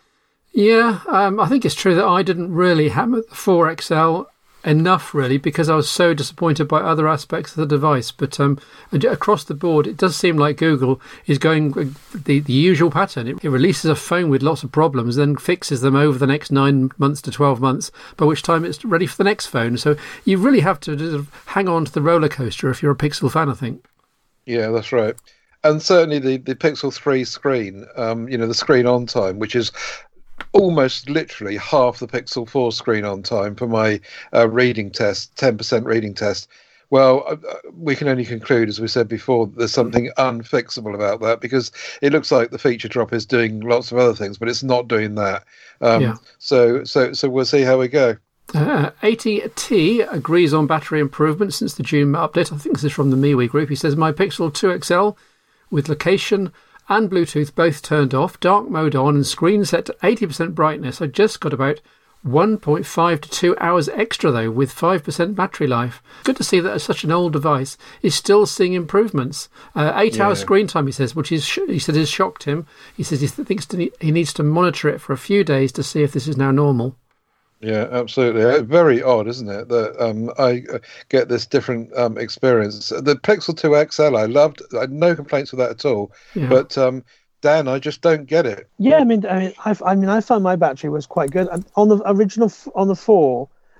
S1: Yeah, um, I think it's true that I didn't really hammer the four X L enough, really, because I was so disappointed by other aspects of the device. But um, across the board, it does seem like Google is going the, the usual pattern. It, it releases a phone with lots of problems, then fixes them over the next nine months to twelve months, by which time it's ready for the next phone. So you really have to sort of hang on to the roller coaster if you're a Pixel fan, I think.
S2: Yeah, that's right. And certainly the, the Pixel three screen, um, you know, the screen on time, which is almost literally half the Pixel four screen on time for my uh, reading test, ten percent reading test. Well, uh, we can only conclude, as we said before, that there's something unfixable about that, because it looks like the feature drop is doing lots of other things, but it's not doing that. Um, yeah. So, so, so we'll see how we go.
S1: Uh, A T T agrees on battery improvement since the June update. I think this is from the MeWe group. He says, my Pixel two X L with location and Bluetooth both turned off, dark mode on, and screen set to eighty percent brightness. I just got about one point five to two hours extra, though, with five percent battery life. Good to see that such an old device is still seeing improvements. Uh, eight yeah. hours screen time, he says, which is he said has shocked him. He says he thinks to, he needs to monitor it for a few days to see if this is now normal.
S2: Yeah, absolutely. Very odd, isn't it, that um, I get this different um, experience. The Pixel two X L, I loved. I had no complaints with that at all. Yeah. But um, Dan, I just don't get it.
S3: Yeah, I mean, I mean, I, I mean, I found my battery was quite good on the original on the four.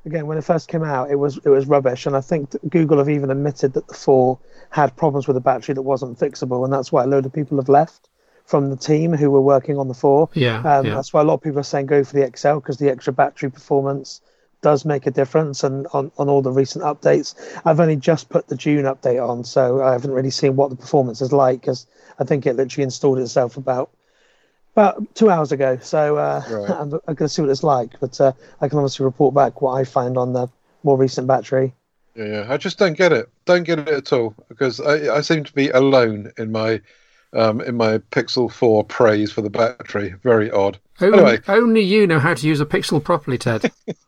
S3: again, when it first came out, it was it was rubbish, and I think that Google have even admitted that the four had problems with the battery that wasn't fixable, and that's why a load of people have left from the team who were working on the four.
S1: Yeah,
S3: um,
S1: yeah.
S3: That's why a lot of people are saying go for the X L, because the extra battery performance does make a difference, and on, on all the recent updates. I've only just put the June update on, so I haven't really seen what the performance is like, because I think it literally installed itself about about two hours ago. So uh,
S2: Right.
S3: I'm, I'm going to see what it's like, but uh, I can obviously report back what I find on the more recent battery.
S2: Yeah, yeah. I just don't get it. Don't get it at all, because I, I seem to be alone in my um, in my Pixel four praise for the battery. Very odd.
S1: Only,
S2: Anyway.
S1: only you know how to use a Pixel properly, Ted.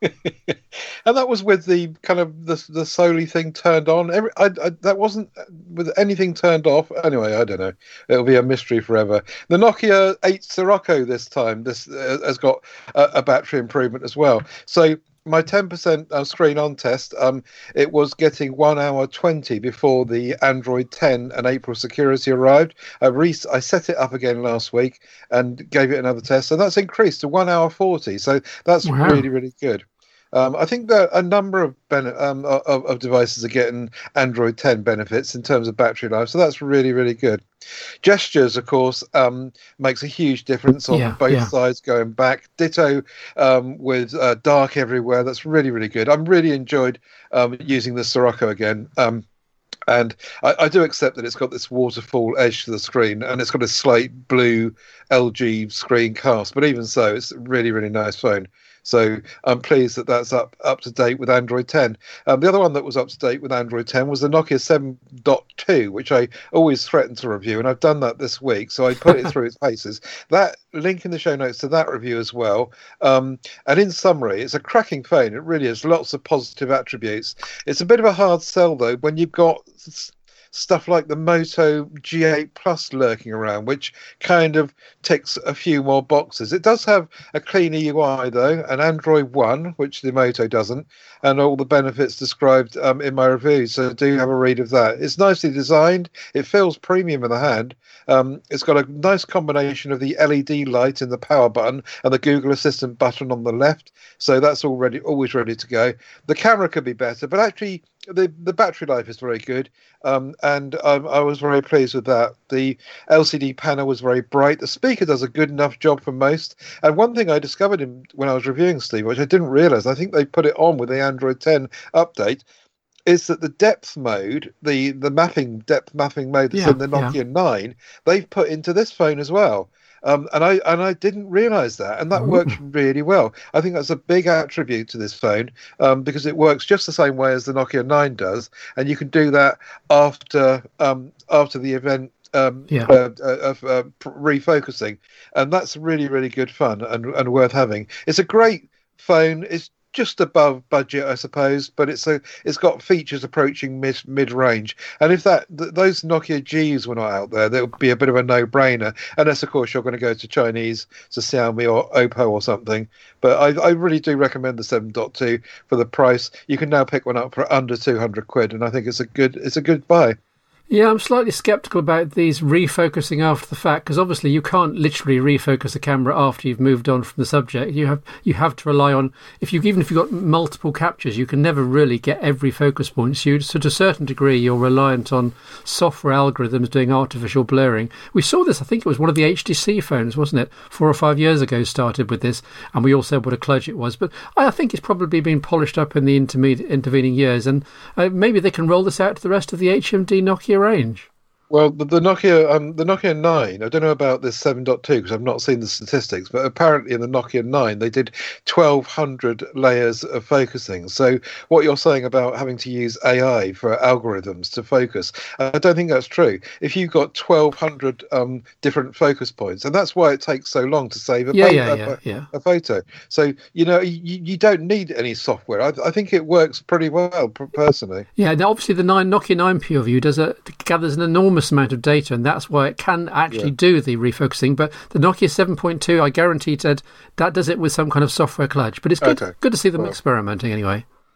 S2: And that was with the kind of the the Soli thing turned on. Every I, I, that wasn't with anything turned off. Anyway, I don't know. It'll be a mystery forever. The Nokia eight Sirocco this time this uh, has got a, a battery improvement as well. So my ten percent uh, screen on test, um, it was getting one hour twenty before the Android ten and April security arrived. I re- I set it up again last week and gave it another test, and that's increased to one hour forty. So that's
S1: Wow.
S2: really, really good. Um, I think that a number of, bene- um, of of devices are getting Android ten benefits in terms of battery life, so that's really, really good. Gestures, of course, um, makes a huge difference on
S1: Yeah,
S2: both
S1: yeah.
S2: sides going back. Ditto um, with uh, dark everywhere. That's really, really good. I'm really enjoyed um, using the Sirocco again. Um, and I, I do accept that it's got this waterfall edge to the screen, and it's got a slate blue L G screen cast. But even so, it's a really, really nice phone. So I'm pleased that that's up up to date with Android ten. Um, the other one that was up to date with Android ten was the Nokia seven point two, which I always threaten to review, and I've done that this week. So I put it through its paces. That link in the show notes to that review as well. Um, and in summary, it's a cracking phone. It really is. Lots of positive attributes. It's a bit of a hard sell though when you've got s- stuff like the Moto G eight Plus lurking around, which kind of ticks a few more boxes. It does have a cleaner U I though, an Android one, which the Moto doesn't, and all the benefits described um, in my review. So do have a read of that. It's nicely designed. It feels premium in the hand. Um, it's got a nice combination of the L E D light in the power button and the Google Assistant button on the left. So that's already always ready to go. The camera could be better, but actually the the battery life is very good. Um, and um, I was very pleased with that. The L C D panel was very bright. The speaker does a good enough job for most. And one thing I discovered in, when I was reviewing Steve, which I didn't realise, I think they put it on with the Android ten update, is that the depth mode, the the mapping depth mapping mode that's
S1: Yeah,
S2: in the Nokia
S1: yeah.
S2: nine, they've put into this phone as well. Um, and I and I didn't realise that, and that
S1: Ooh.
S2: works really well. I think that's a big attribute to this phone um, because it works just the same way as the Nokia nine does, and you can do that after um, after the event um,
S1: Yeah.
S2: uh, uh, of uh, refocusing, and that's really really good fun and and worth having. It's a great phone. It's just above budget, I suppose, but it's a it's got features approaching mid mid range. And if that th- those Nokia Gs were not out there, that would be a bit of a no brainer. Unless, of course, you're going to go to Chinese, to Xiaomi or Oppo or something. But I, I really do recommend the seven point two for the price. You can now pick one up for under two hundred quid, and I think it's a good it's a good buy.
S1: Yeah, I'm slightly sceptical about these refocusing after the fact, because obviously you can't literally refocus the camera after you've moved on from the subject. You have you have to rely on, if you even if you've got multiple captures, you can never really get every focus point. So, you, so to a certain degree, you're reliant on software algorithms doing artificial blurring. We saw this, I think it was one of the H T C phones, wasn't it? Four or five years ago started with this, and we all said what a kludge it was. But I think it's probably been polished up in the intermediate, intervening years, and uh, maybe they can roll this out to the rest of the H M D Nokia range.
S2: Well, the, the Nokia, um, the Nokia nine. I don't know about this seven point two because I've not seen the statistics, but apparently in the Nokia nine they did twelve hundred layers of focusing. So what you're saying about having to use A I for algorithms to focus, I don't think that's true. If you've got twelve hundred um, different focus points, and that's why it takes so long to save a,
S1: Yeah,
S2: pho-
S1: yeah,
S2: a,
S1: yeah, yeah.
S2: a photo. So you know you, you don't need any software. I, I think it works pretty well, p- personally.
S1: Yeah, now obviously the nine Nokia nine PureView does a gathers an enormous amount of data, and that's why it can actually
S2: Yeah.
S1: do the refocusing. But the Nokia seven point two, I guarantee, Ted, that does it with some kind of software kludge. But it's good,
S2: Okay.
S1: good to see them
S2: Well.
S1: experimenting anyway.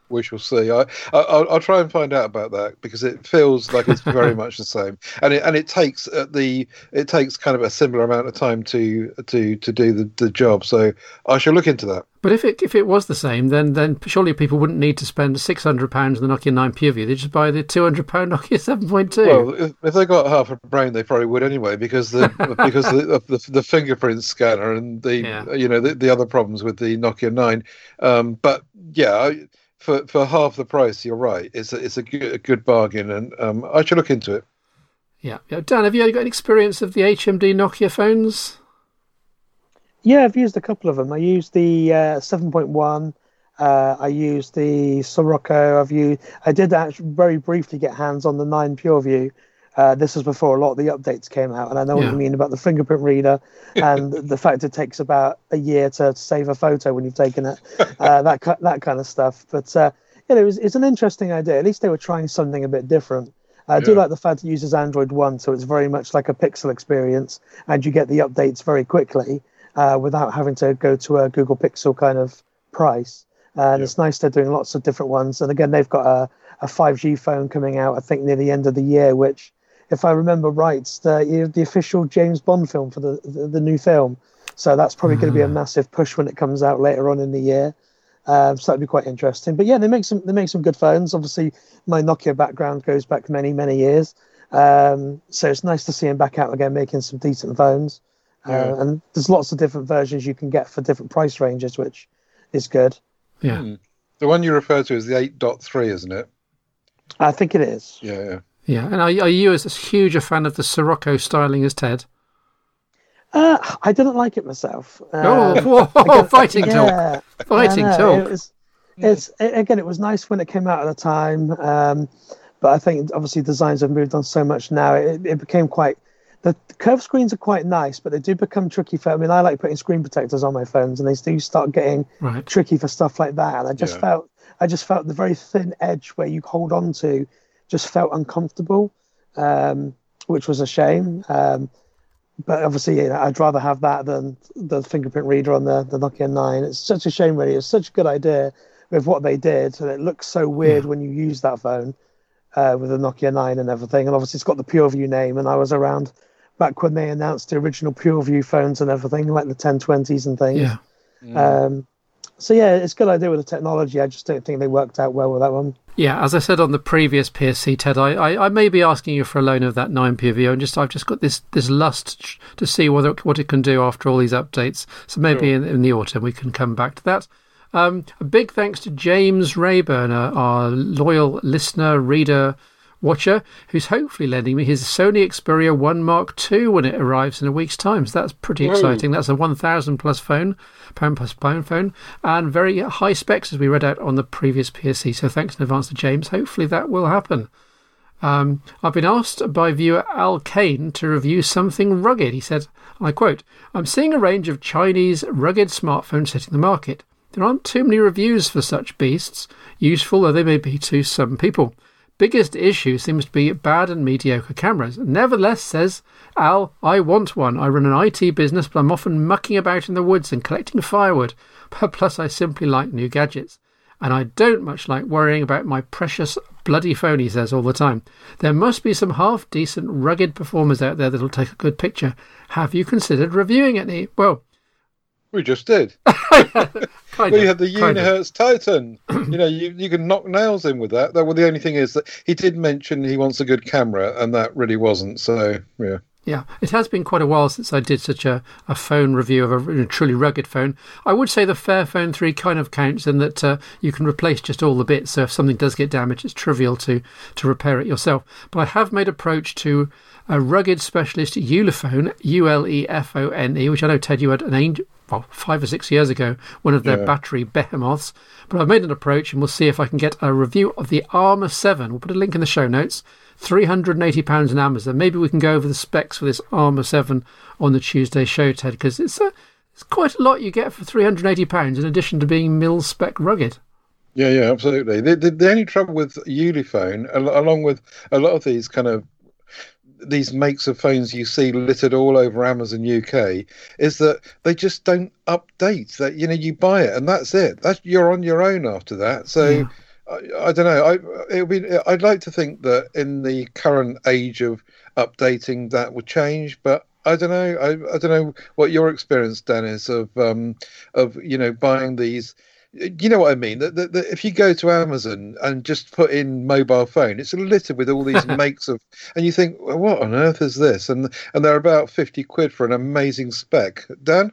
S2: We shall see. I, I I'll, I'll try and find out about that because it feels like it's very much the same, and it and it takes uh, the it takes kind of a similar amount of time to to to do the, the job. So I shall look into that.
S1: But if it if it was the same, then then surely people wouldn't need to spend six hundred pounds on the Nokia nine PureView. They just buy the two hundred pound Nokia seven point two.
S2: Well, if, if they got half a brain, they probably would anyway, because the because the, of the the fingerprint scanner and the
S1: Yeah.
S2: you know the, the other problems with the Nokia nine. Um, but yeah, I, for for half the price, you're right. It's a, it's a good a good bargain, and um, I should look into it.
S1: Yeah. yeah. Dan, have you got any experience of the H M D Nokia phones?
S3: Yeah, I've used a couple of them. I used the uh, seven point one. Uh, I used the Sirocco. I've used. I did actually very briefly get hands on the nine PureView. Uh, this was before a lot of the updates came out, and I know
S1: Yeah.
S3: what you mean about the fingerprint reader and the fact it takes about a year to save a photo when you've taken it. Uh, that ki- that kind of stuff. But uh, yeah, it was it's an interesting idea. At least they were trying something a bit different. I do
S2: Yeah.
S3: like the fact it uses Android One, so it's very much like a Pixel experience, and you get the updates very quickly. Uh, without having to go to a Google Pixel kind of price. And
S2: Yeah.
S3: it's nice they're doing lots of different ones. And again, they've got a, a five G phone coming out, I think, near the end of the year, which, if I remember right, is the, the official James Bond film for the, the, the new film. So that's probably going to be a massive push when it comes out later on in the year. Um, so that'd be quite interesting. But yeah, they make some they make some good phones. Obviously, my Nokia background goes back many, many years. Um, so it's nice to see them back out again, making some decent phones.
S2: Yeah.
S3: Uh, and there's lots of different versions you can get for different price ranges, which is good.
S1: Yeah.
S2: Hmm. The one you refer to is the eight point three, isn't it?
S3: I think it is.
S2: Yeah, yeah.
S1: Yeah. And are, are you as huge a fan of the Sirocco styling as Ted?
S3: Uh, I didn't like it myself. Uh,
S1: oh, whoa, fighting talk.
S3: yeah,
S1: Fighting
S3: I know,
S1: talk.
S3: It was, it's it, again, it was nice when it came out at the time, um, but I think obviously designs have moved on so much now. It, it became quite. The curved screens are quite nice, but they do become tricky for. I mean, I like putting screen protectors on my phones, and they do start getting
S1: Right.
S3: tricky for stuff like that. And I just
S2: Yeah.
S3: felt, I just felt the very thin edge where you hold on to, just felt uncomfortable, um, which was a shame. Um, but obviously, you know, I'd rather have that than the fingerprint reader on the, the Nokia nine. It's such a shame, really. It's such a good idea with what they did, and it looks so weird when you use that phone uh, with the Nokia nine and everything. And obviously, it's got the PureView name, and I was around back when they announced the original PureView phones and everything, like the ten twenties and things.
S1: Yeah.
S3: Um, so yeah, it's a good idea with the technology. I just don't think they worked out well with that one.
S1: Yeah, as I said on the previous P S C, Ted, I, I, I may be asking you for a loan of that nine PureView, and just I've just got this this lust to see whether what it can do after all these updates. So maybe
S2: Sure.
S1: in, in the autumn we can come back to that. Um, a big thanks to James Rayburn, uh, our loyal listener, reader, watcher, who's hopefully lending me his Sony Xperia one Mark two when it arrives in a week's time. So that's pretty
S2: Whoa.
S1: exciting. That's a one thousand plus phone, pound plus pound phone, and very high specs as we read out on the previous P S C. So thanks in advance to James. Hopefully that will happen. Um, I've been asked by viewer Al Kane to review something rugged. He said, I quote, I'm seeing a range of Chinese rugged smartphones hitting the market. There aren't too many reviews for such beasts, useful though they may be to some people. Biggest issue seems to be bad and mediocre cameras. Nevertheless, says Al, I want one. I run an I T business, but I'm often mucking about in the woods and collecting firewood. Plus, I simply like new gadgets. And I don't much like worrying about my precious bloody phone, he says all the time. There must be some half-decent, rugged performers out there that'll take a good picture. Have you considered reviewing any? Well,
S2: We just did.
S1: kind
S2: We
S1: of,
S2: had the
S1: kind of.
S2: Unihertz Titan. You know, you, you can knock nails in with that. That well, the only thing is that he did mention he wants a good camera, and that really wasn't. So yeah,
S1: Yeah, it has been quite a while since I did such a, a phone review of a, you know, truly rugged phone. I would say the Fairphone three kind of counts in that uh, you can replace just all the bits, so if something does get damaged, it's trivial to, to repair it yourself. But I have made approach to a rugged specialist Ulefone, U L E F O N E, which I know, Ted, you had an angel, well, five or six years ago, one of their
S2: Yeah.
S1: battery behemoths. But I've made an approach, and we'll see if I can get a review of the Armour seven. We'll put a link in the show notes. three hundred and eighty pounds on Amazon. Maybe we can go over the specs for this Armour seven on the Tuesday show, Ted, because it's, a, it's quite a lot you get for three hundred and eighty pounds in addition to being mil-spec rugged.
S2: yeah, yeah, absolutely. The, the, the only trouble with Ulefone, al- along with a lot of these kind of these makes of phones you see littered all over Amazon U K, is that they just don't update. That you know, you buy it and that's it. That you're on your own after that. So.
S1: Yeah.
S2: I, I don't know. I it would be. I'd like to think that in the current age of updating, that would change, but I don't know. I, I don't know what your experience, Dan, is of um of you know buying these. You know what I mean? That, that, that if you go to Amazon and just put in mobile phone, it's littered with all these makes of, and you think, well, what on earth is this? And and they're about fifty quid for an amazing spec. Dan?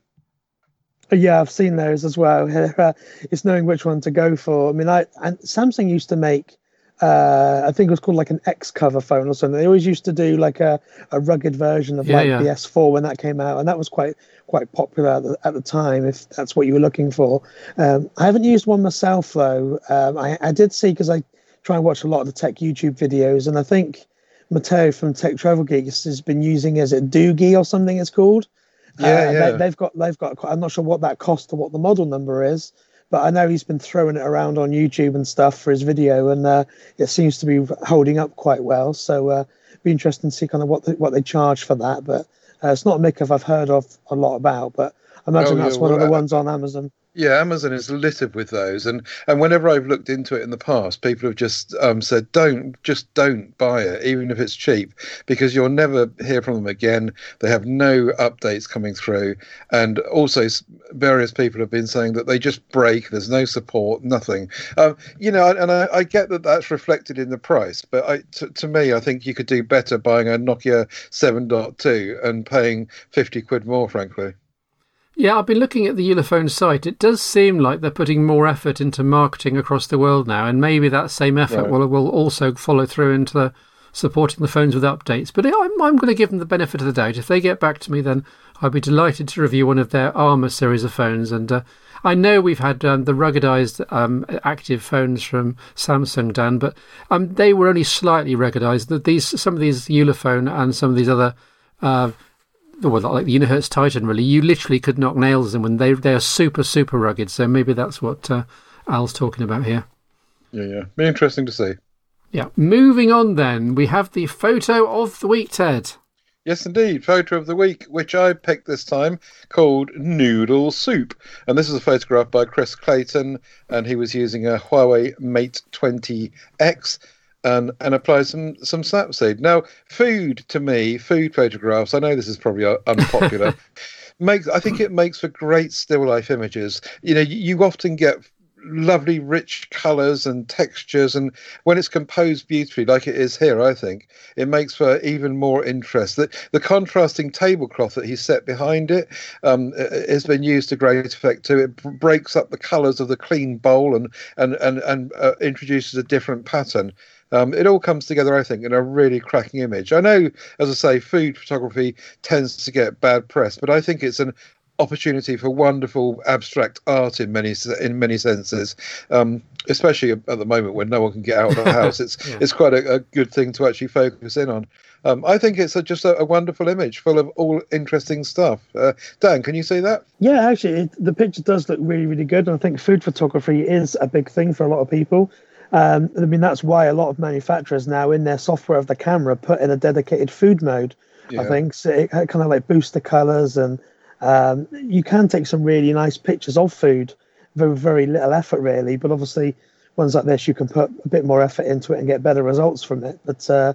S3: Yeah, I've seen those as well. It's knowing which one to go for. I mean, I and Samsung used to make, uh, I think it was called like an X cover phone or something. They always used to do like a, a rugged version of
S1: yeah,
S3: like
S1: yeah.
S3: the S four when that came out, and that was quite quite popular at the, at the time, if that's what you were looking for. Um, I haven't used one myself though. Um, I, I did see, because I try and watch a lot of the tech YouTube videos, and I think Matteo from Tech Travel Geeks has been using, is it Doogie or something it's called?
S2: Yeah,
S3: uh,
S2: yeah.
S3: They, they've got they've got. I'm not sure what that cost or what the model number is, but I know he's been throwing it around on YouTube and stuff for his video, and uh, it seems to be holding up quite well. So uh, it'd be interesting to see kind of what the, what they charge for that. But uh, it's not a Mick I've heard of a lot about, but I imagine
S2: Oh,
S3: that's
S2: yeah,
S3: one
S2: well,
S3: of the
S2: uh,
S3: ones on Amazon.
S2: Yeah, Amazon is littered with those, and and whenever I've looked into it in the past, people have just um, said, "Don't, just don't buy it, even if it's cheap, because you'll never hear from them again. They have no updates coming through, and also s- various people have been saying that they just break. There's no support, nothing. Um, you know, and I, I get that that's reflected in the price, but I, t- to me, I think you could do better buying a Nokia seven point two and paying fifty quid more, frankly."
S1: Yeah, I've been looking at the Ulefone site. It does seem like they're putting more effort into marketing across the world now, and maybe that same effort
S2: Right.
S1: will will also follow through into the supporting the phones with updates. But I'm, I'm going to give them the benefit of the doubt. If they get back to me, then I'd be delighted to review one of their Armour series of phones. And uh, I know we've had um, the ruggedized um, active phones from Samsung, Dan, but um, they were only slightly ruggedized. That these some of these Ulefone and some of these other uh, well, like the Unihertz Titan, really, you literally could knock nails in when they they are super super rugged. So maybe that's what uh, Al's talking about here.
S2: Yeah, yeah, be interesting to see.
S1: Yeah. Moving on, then we have the photo of the week, Ted.
S2: Yes, indeed. Photo of the week, which I picked this time, called Noodle Soup. And this is a photograph by Chris Clayton, and he was using a Huawei Mate twenty X and, and applied some, some Snapseed. Now, food, to me, food photographs, I know this is probably uh, unpopular, makes I think it makes for great still life images. You know, you, you often get lovely rich colors and textures, and when it's composed beautifully like it is here, I think it makes for even more interest. The, the contrasting tablecloth that he set behind it um, has been used to great effect too. It b- breaks up the colors of the clean bowl and and and, and uh, introduces a different pattern. Um, it all comes together, I think, in a really cracking image. I know, as I say, food photography tends to get bad press, but I think it's an opportunity for wonderful abstract art in many in many senses, um, especially at the moment when no one can get out of the house. It's
S1: Yeah.
S2: it's quite a, a good thing to actually focus in on. Um, I think it's a, just a, a wonderful image full of all interesting stuff. Uh, Dan, can you see that?
S3: Yeah, actually, it, the picture does look really, really good. And I think food photography is a big thing for a lot of people. Um, I mean, that's why a lot of manufacturers now in their software of the camera put in a dedicated food mode,
S2: Yeah.
S3: I think. So it kind of like boosts the colors, and um, you can take some really nice pictures of food with very little effort, really. But obviously, ones like this, you can put a bit more effort into it and get better results from it. But uh,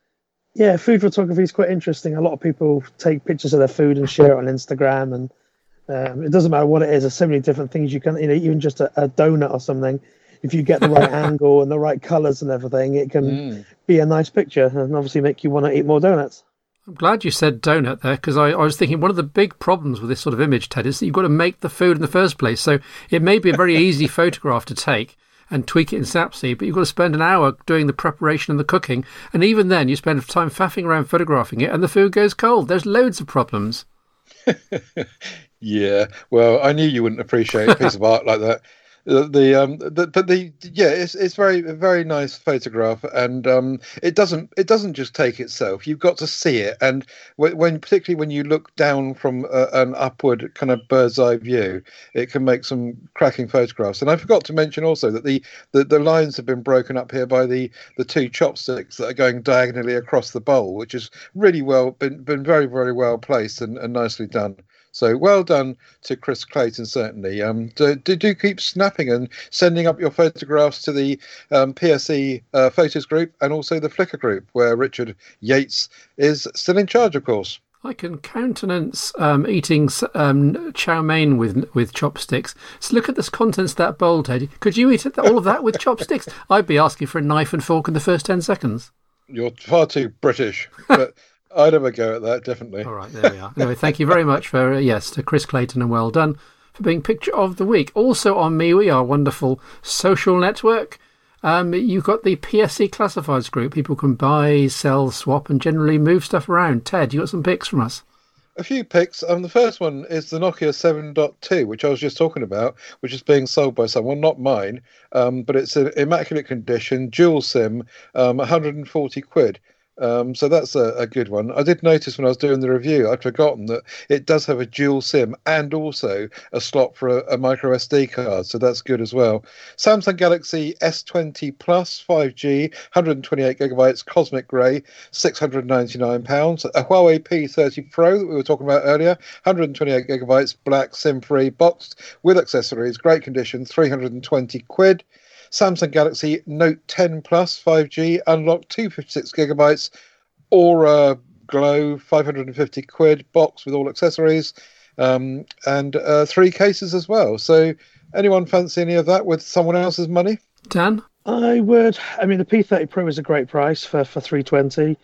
S3: yeah, food photography is quite interesting. A lot of people take pictures of their food and share it on Instagram, and um, it doesn't matter what it is. There's so many different things you can, you know, even just a, a donut or something. If you get the right angle and the right colors and everything, it can
S2: Mm.
S3: be a nice picture and obviously make you want to eat more donuts.
S1: I'm glad you said donut there, because I, I was thinking one of the big problems with this sort of image, Ted, is that you've got to make the food in the first place. So it may be a very easy photograph to take and tweak it in Snapseed, but you've got to spend an hour doing the preparation and the cooking. And even then, you spend time faffing around photographing it and the food goes cold. There's loads of problems.
S2: Yeah, well, I knew you wouldn't appreciate a piece of art like that. The, the um, the, but the yeah, it's it's very very nice photograph, and um, it doesn't it doesn't just take itself. You've got to see it, and when, when particularly when you look down from a, an upward kind of bird's eye view, it can make some cracking photographs. And I forgot to mention also that the, the, the lines have been broken up here by the, the two chopsticks that are going diagonally across the bowl, which is really well been been very very well placed and, and nicely done. So well done to Chris Clayton, certainly. Um, do, do, do keep snapping and sending up your photographs to the um, P S E uh, Photos group and also the Flickr group, where Richard Yates is still in charge, of course.
S1: I can countenance um, eating um, chow mein with with chopsticks. So look at the contents of that bowl, Ted. Could you eat all of that with chopsticks? I'd be asking for a knife and fork in the first ten seconds.
S2: You're far too British, but I'd have a go at that, definitely.
S1: All right, there we are. Anyway, thank you very much for, uh, yes, to Chris Clayton, and well done for being Picture of the Week. Also on MeWe, our wonderful social network. Um, you've got the P S C Classifieds group. People can buy, sell, swap, and generally move stuff around. Ted, you got some picks from us?
S2: A few picks. Um, the first one is the Nokia seven point two, which I was just talking about, which is being sold by someone, not mine, um, but it's in immaculate condition, dual SIM, um, one hundred forty quid. Um, so that's a, a good one. I did notice when I was doing the review, I'd forgotten that it does have a dual SIM and also a slot for a, a micro S D card. So that's good as well. Samsung Galaxy S twenty Plus five G, one hundred twenty-eight gigabytes, cosmic grey, six hundred ninety-nine pounds. A Huawei P thirty Pro that we were talking about earlier, one hundred twenty-eight gigabytes, black, SIM-free, boxed with accessories, great condition, three hundred twenty quid. Samsung Galaxy Note ten Plus five G, unlocked two hundred fifty-six gigabytes, Aura Glow, five hundred fifty quid, box with all accessories, um, and uh, three cases as well. So anyone fancy any of that with someone else's money?
S1: Dan?
S3: I would. I mean, the P thirty Pro is a great price for, for three hundred twenty.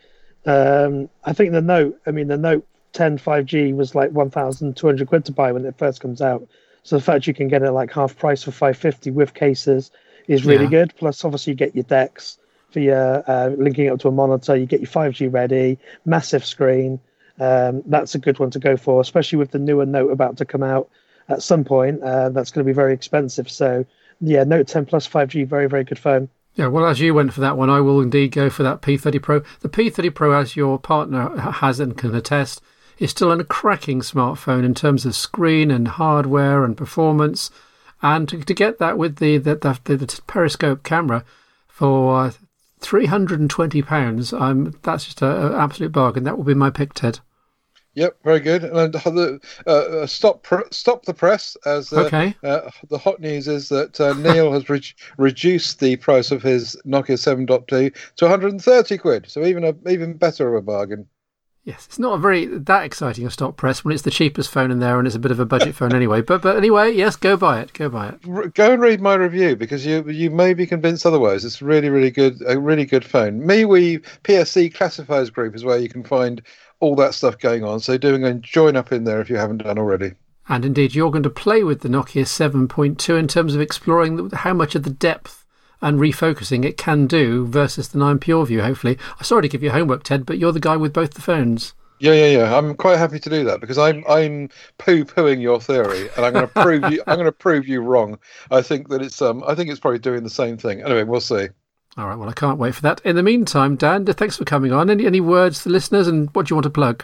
S3: Um, I think the Note, I mean, the Note ten five G was like one thousand two hundred quid to buy when it first comes out. So the fact you can get it like half price for five hundred fifty with cases is really yeah. good. Plus, obviously, you get your decks for your uh, linking it up to a monitor. You get your five G ready, massive screen. Um, that's a good one to go for, especially with the newer Note about to come out at some point. Uh, that's going to be very expensive. So, yeah, Note ten Plus five G, very, very good phone.
S1: Yeah, well, as you went for that one, I will indeed go for that P thirty Pro. The P thirty Pro, as your partner has and can attest, is still a cracking smartphone in terms of screen and hardware and performance. And to, to get that with the the, the, the periscope camera for uh, three hundred twenty pounds, um, that's just an absolute bargain. That will be my pick, Ted.
S2: Yep, very good. And uh, uh, stop pr- stop the press, as uh,
S1: okay.
S2: uh, the hot news is that uh, Neil has re- reduced the price of his Nokia seven point two to one hundred thirty quid, so even a even better of a bargain.
S1: Yes, it's not a very that exciting a stop press when it's the cheapest phone in there and it's a bit of a budget phone anyway. But but anyway, yes, go buy it. Go buy it.
S2: Go and read my review because you you may be convinced otherwise. It's really really good, a really good phone. MeWe P S C Classifieds group is where you can find all that stuff going on. So do and join up in there if you haven't done already.
S1: And indeed, you're going to play with the Nokia seven point two in terms of exploring how much of the depth and refocusing it can do versus the nine PureView, hopefully. I'm sorry to give you homework, Ted, but you're the guy with both the phones.
S2: Yeah, yeah, yeah. I'm quite happy to do that because I'm I'm poo-pooing your theory, and I'm going to prove you. I'm going to prove you wrong. I think that it's um. I think it's probably doing the same thing. Anyway, we'll see.
S1: All right. Well, I can't wait for that. In the meantime, Dan, thanks for coming on. Any any words to listeners, and what do you want to plug?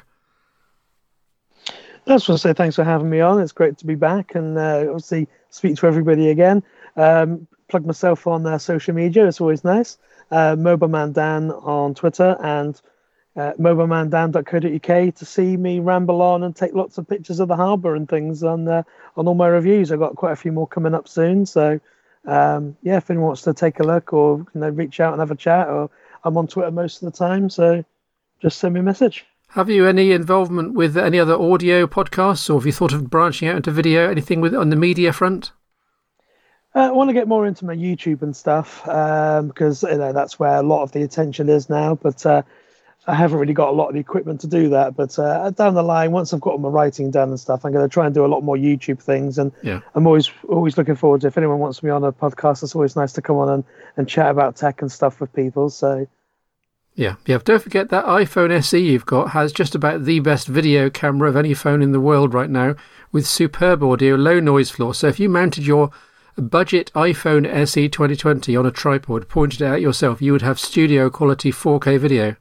S3: I just want to say thanks for having me on. It's great to be back, and uh, obviously speak to everybody again. Um, plug myself on uh, social media. It's always nice. Uh, Mobileman Dan on Twitter and uh, mobileman dan dot co dot uk to see me ramble on and take lots of pictures of the harbour and things on uh, on all my reviews. I've got quite a few more coming up soon. So um, yeah, if anyone wants to take a look or you know reach out and have a chat, or I'm on Twitter most of the time, so just send me a message.
S1: Have you any involvement with any other audio podcasts, or have you thought of branching out into video? Anything with on the media front?
S3: Uh, I want to get more into my YouTube and stuff um, because you know that's where a lot of the attention is now. But uh, I haven't really got a lot of the equipment to do that. But uh, down the line, once I've got all my writing done and stuff, I'm going to try and do a lot more YouTube things. And
S1: yeah. I'm
S3: always always looking forward to if anyone wants me on a podcast. It's always nice to come on and, and chat about tech and stuff with people. So.
S1: Yeah, yeah. Don't forget that iPhone S E you've got has just about the best video camera of any phone in the world right now, with superb audio, low noise floor. So if you mounted your budget iPhone S E twenty twenty on a tripod, pointed it out yourself, you would have studio quality four K video.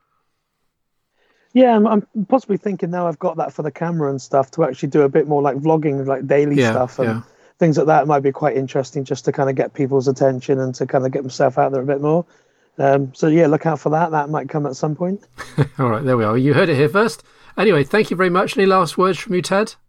S3: Yeah, I'm, I'm possibly thinking now I've got that for the camera and stuff to actually do a bit more like vlogging, like daily
S1: yeah,
S3: stuff and
S1: yeah.
S3: things like that. It might be quite interesting just to kind of get people's attention and to kind of get myself out there a bit more. Um, so yeah, look out for that. That might come at some point.
S1: All right, there we are. You heard it here first. Anyway, thank you very much. Any last words from you, Ted?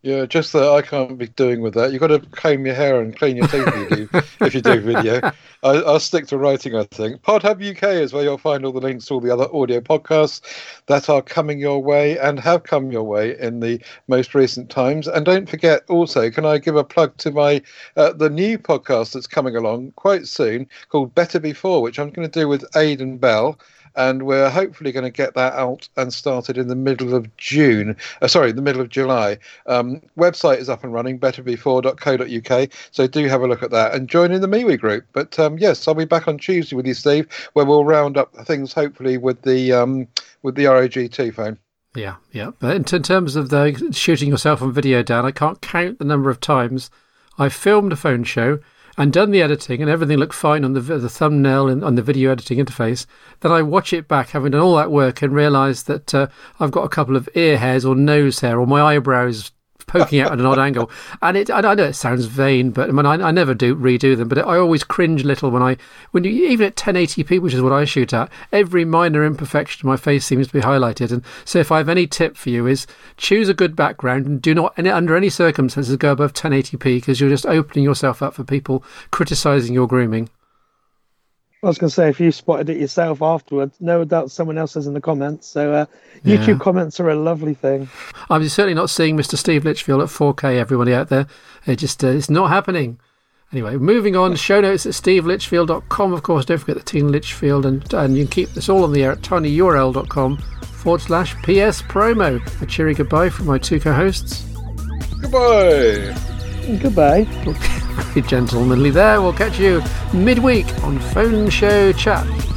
S2: Yeah, just that I can't be doing with that. You've got to comb your hair and clean your teeth if you do, if you do video. I, I'll stick to writing, I think. PodHub U K is where you'll find all the links to all the other audio podcasts that are coming your way and have come your way in the most recent times. And don't forget also, can I give a plug to my uh, the new podcast that's coming along quite soon called Better Before, which I'm going to do with Aidan Bell. And we're hopefully going to get that out and started in the middle of June. Uh, sorry, the middle of July. Um, website is up and running, better before dot co dot uk. So do have a look at that and join in the MeWe group. But um, yes, I'll be back on Tuesday with you, Steve, where we'll round up things hopefully with the um, with the R O G two phone.
S1: Yeah, yeah. But in, t- in terms of the shooting yourself on video, Dan, I can't count the number of times I filmed a phone show and done the editing and everything looked fine on the the thumbnail and on the video editing interface, then I watch it back having done all that work and realise that uh, I've got a couple of ear hairs or nose hair or my eyebrows poking out at an odd angle. And it, I know it sounds vain, but I mean, I, I never do redo them, but I always cringe a little when I, when you, even at ten eighty p, which is what I shoot at, every minor imperfection in my face seems to be highlighted. And so if I have any tip for you is choose a good background and do not, any, under any circumstances, go above ten eighty p, because you're just opening yourself up for people criticising your grooming.
S3: I was going to say, if you spotted it yourself afterwards, no doubt someone else is in the comments. So uh, YouTube yeah. comments are a lovely thing.
S1: I'm certainly not seeing Mister Steve Litchfield at four K, everybody out there. It just uh, it's not happening. Anyway, moving on, show notes at steve litchfield dot com. Of course, don't forget the Team Litchfield, and, and you can keep this all on the air at tinyurl.com forward slash PS promo. A cheery goodbye from my two co-hosts.
S2: Goodbye.
S3: Goodbye.
S1: Very gentlemanly there. We'll catch you midweek on Phone Show Chat.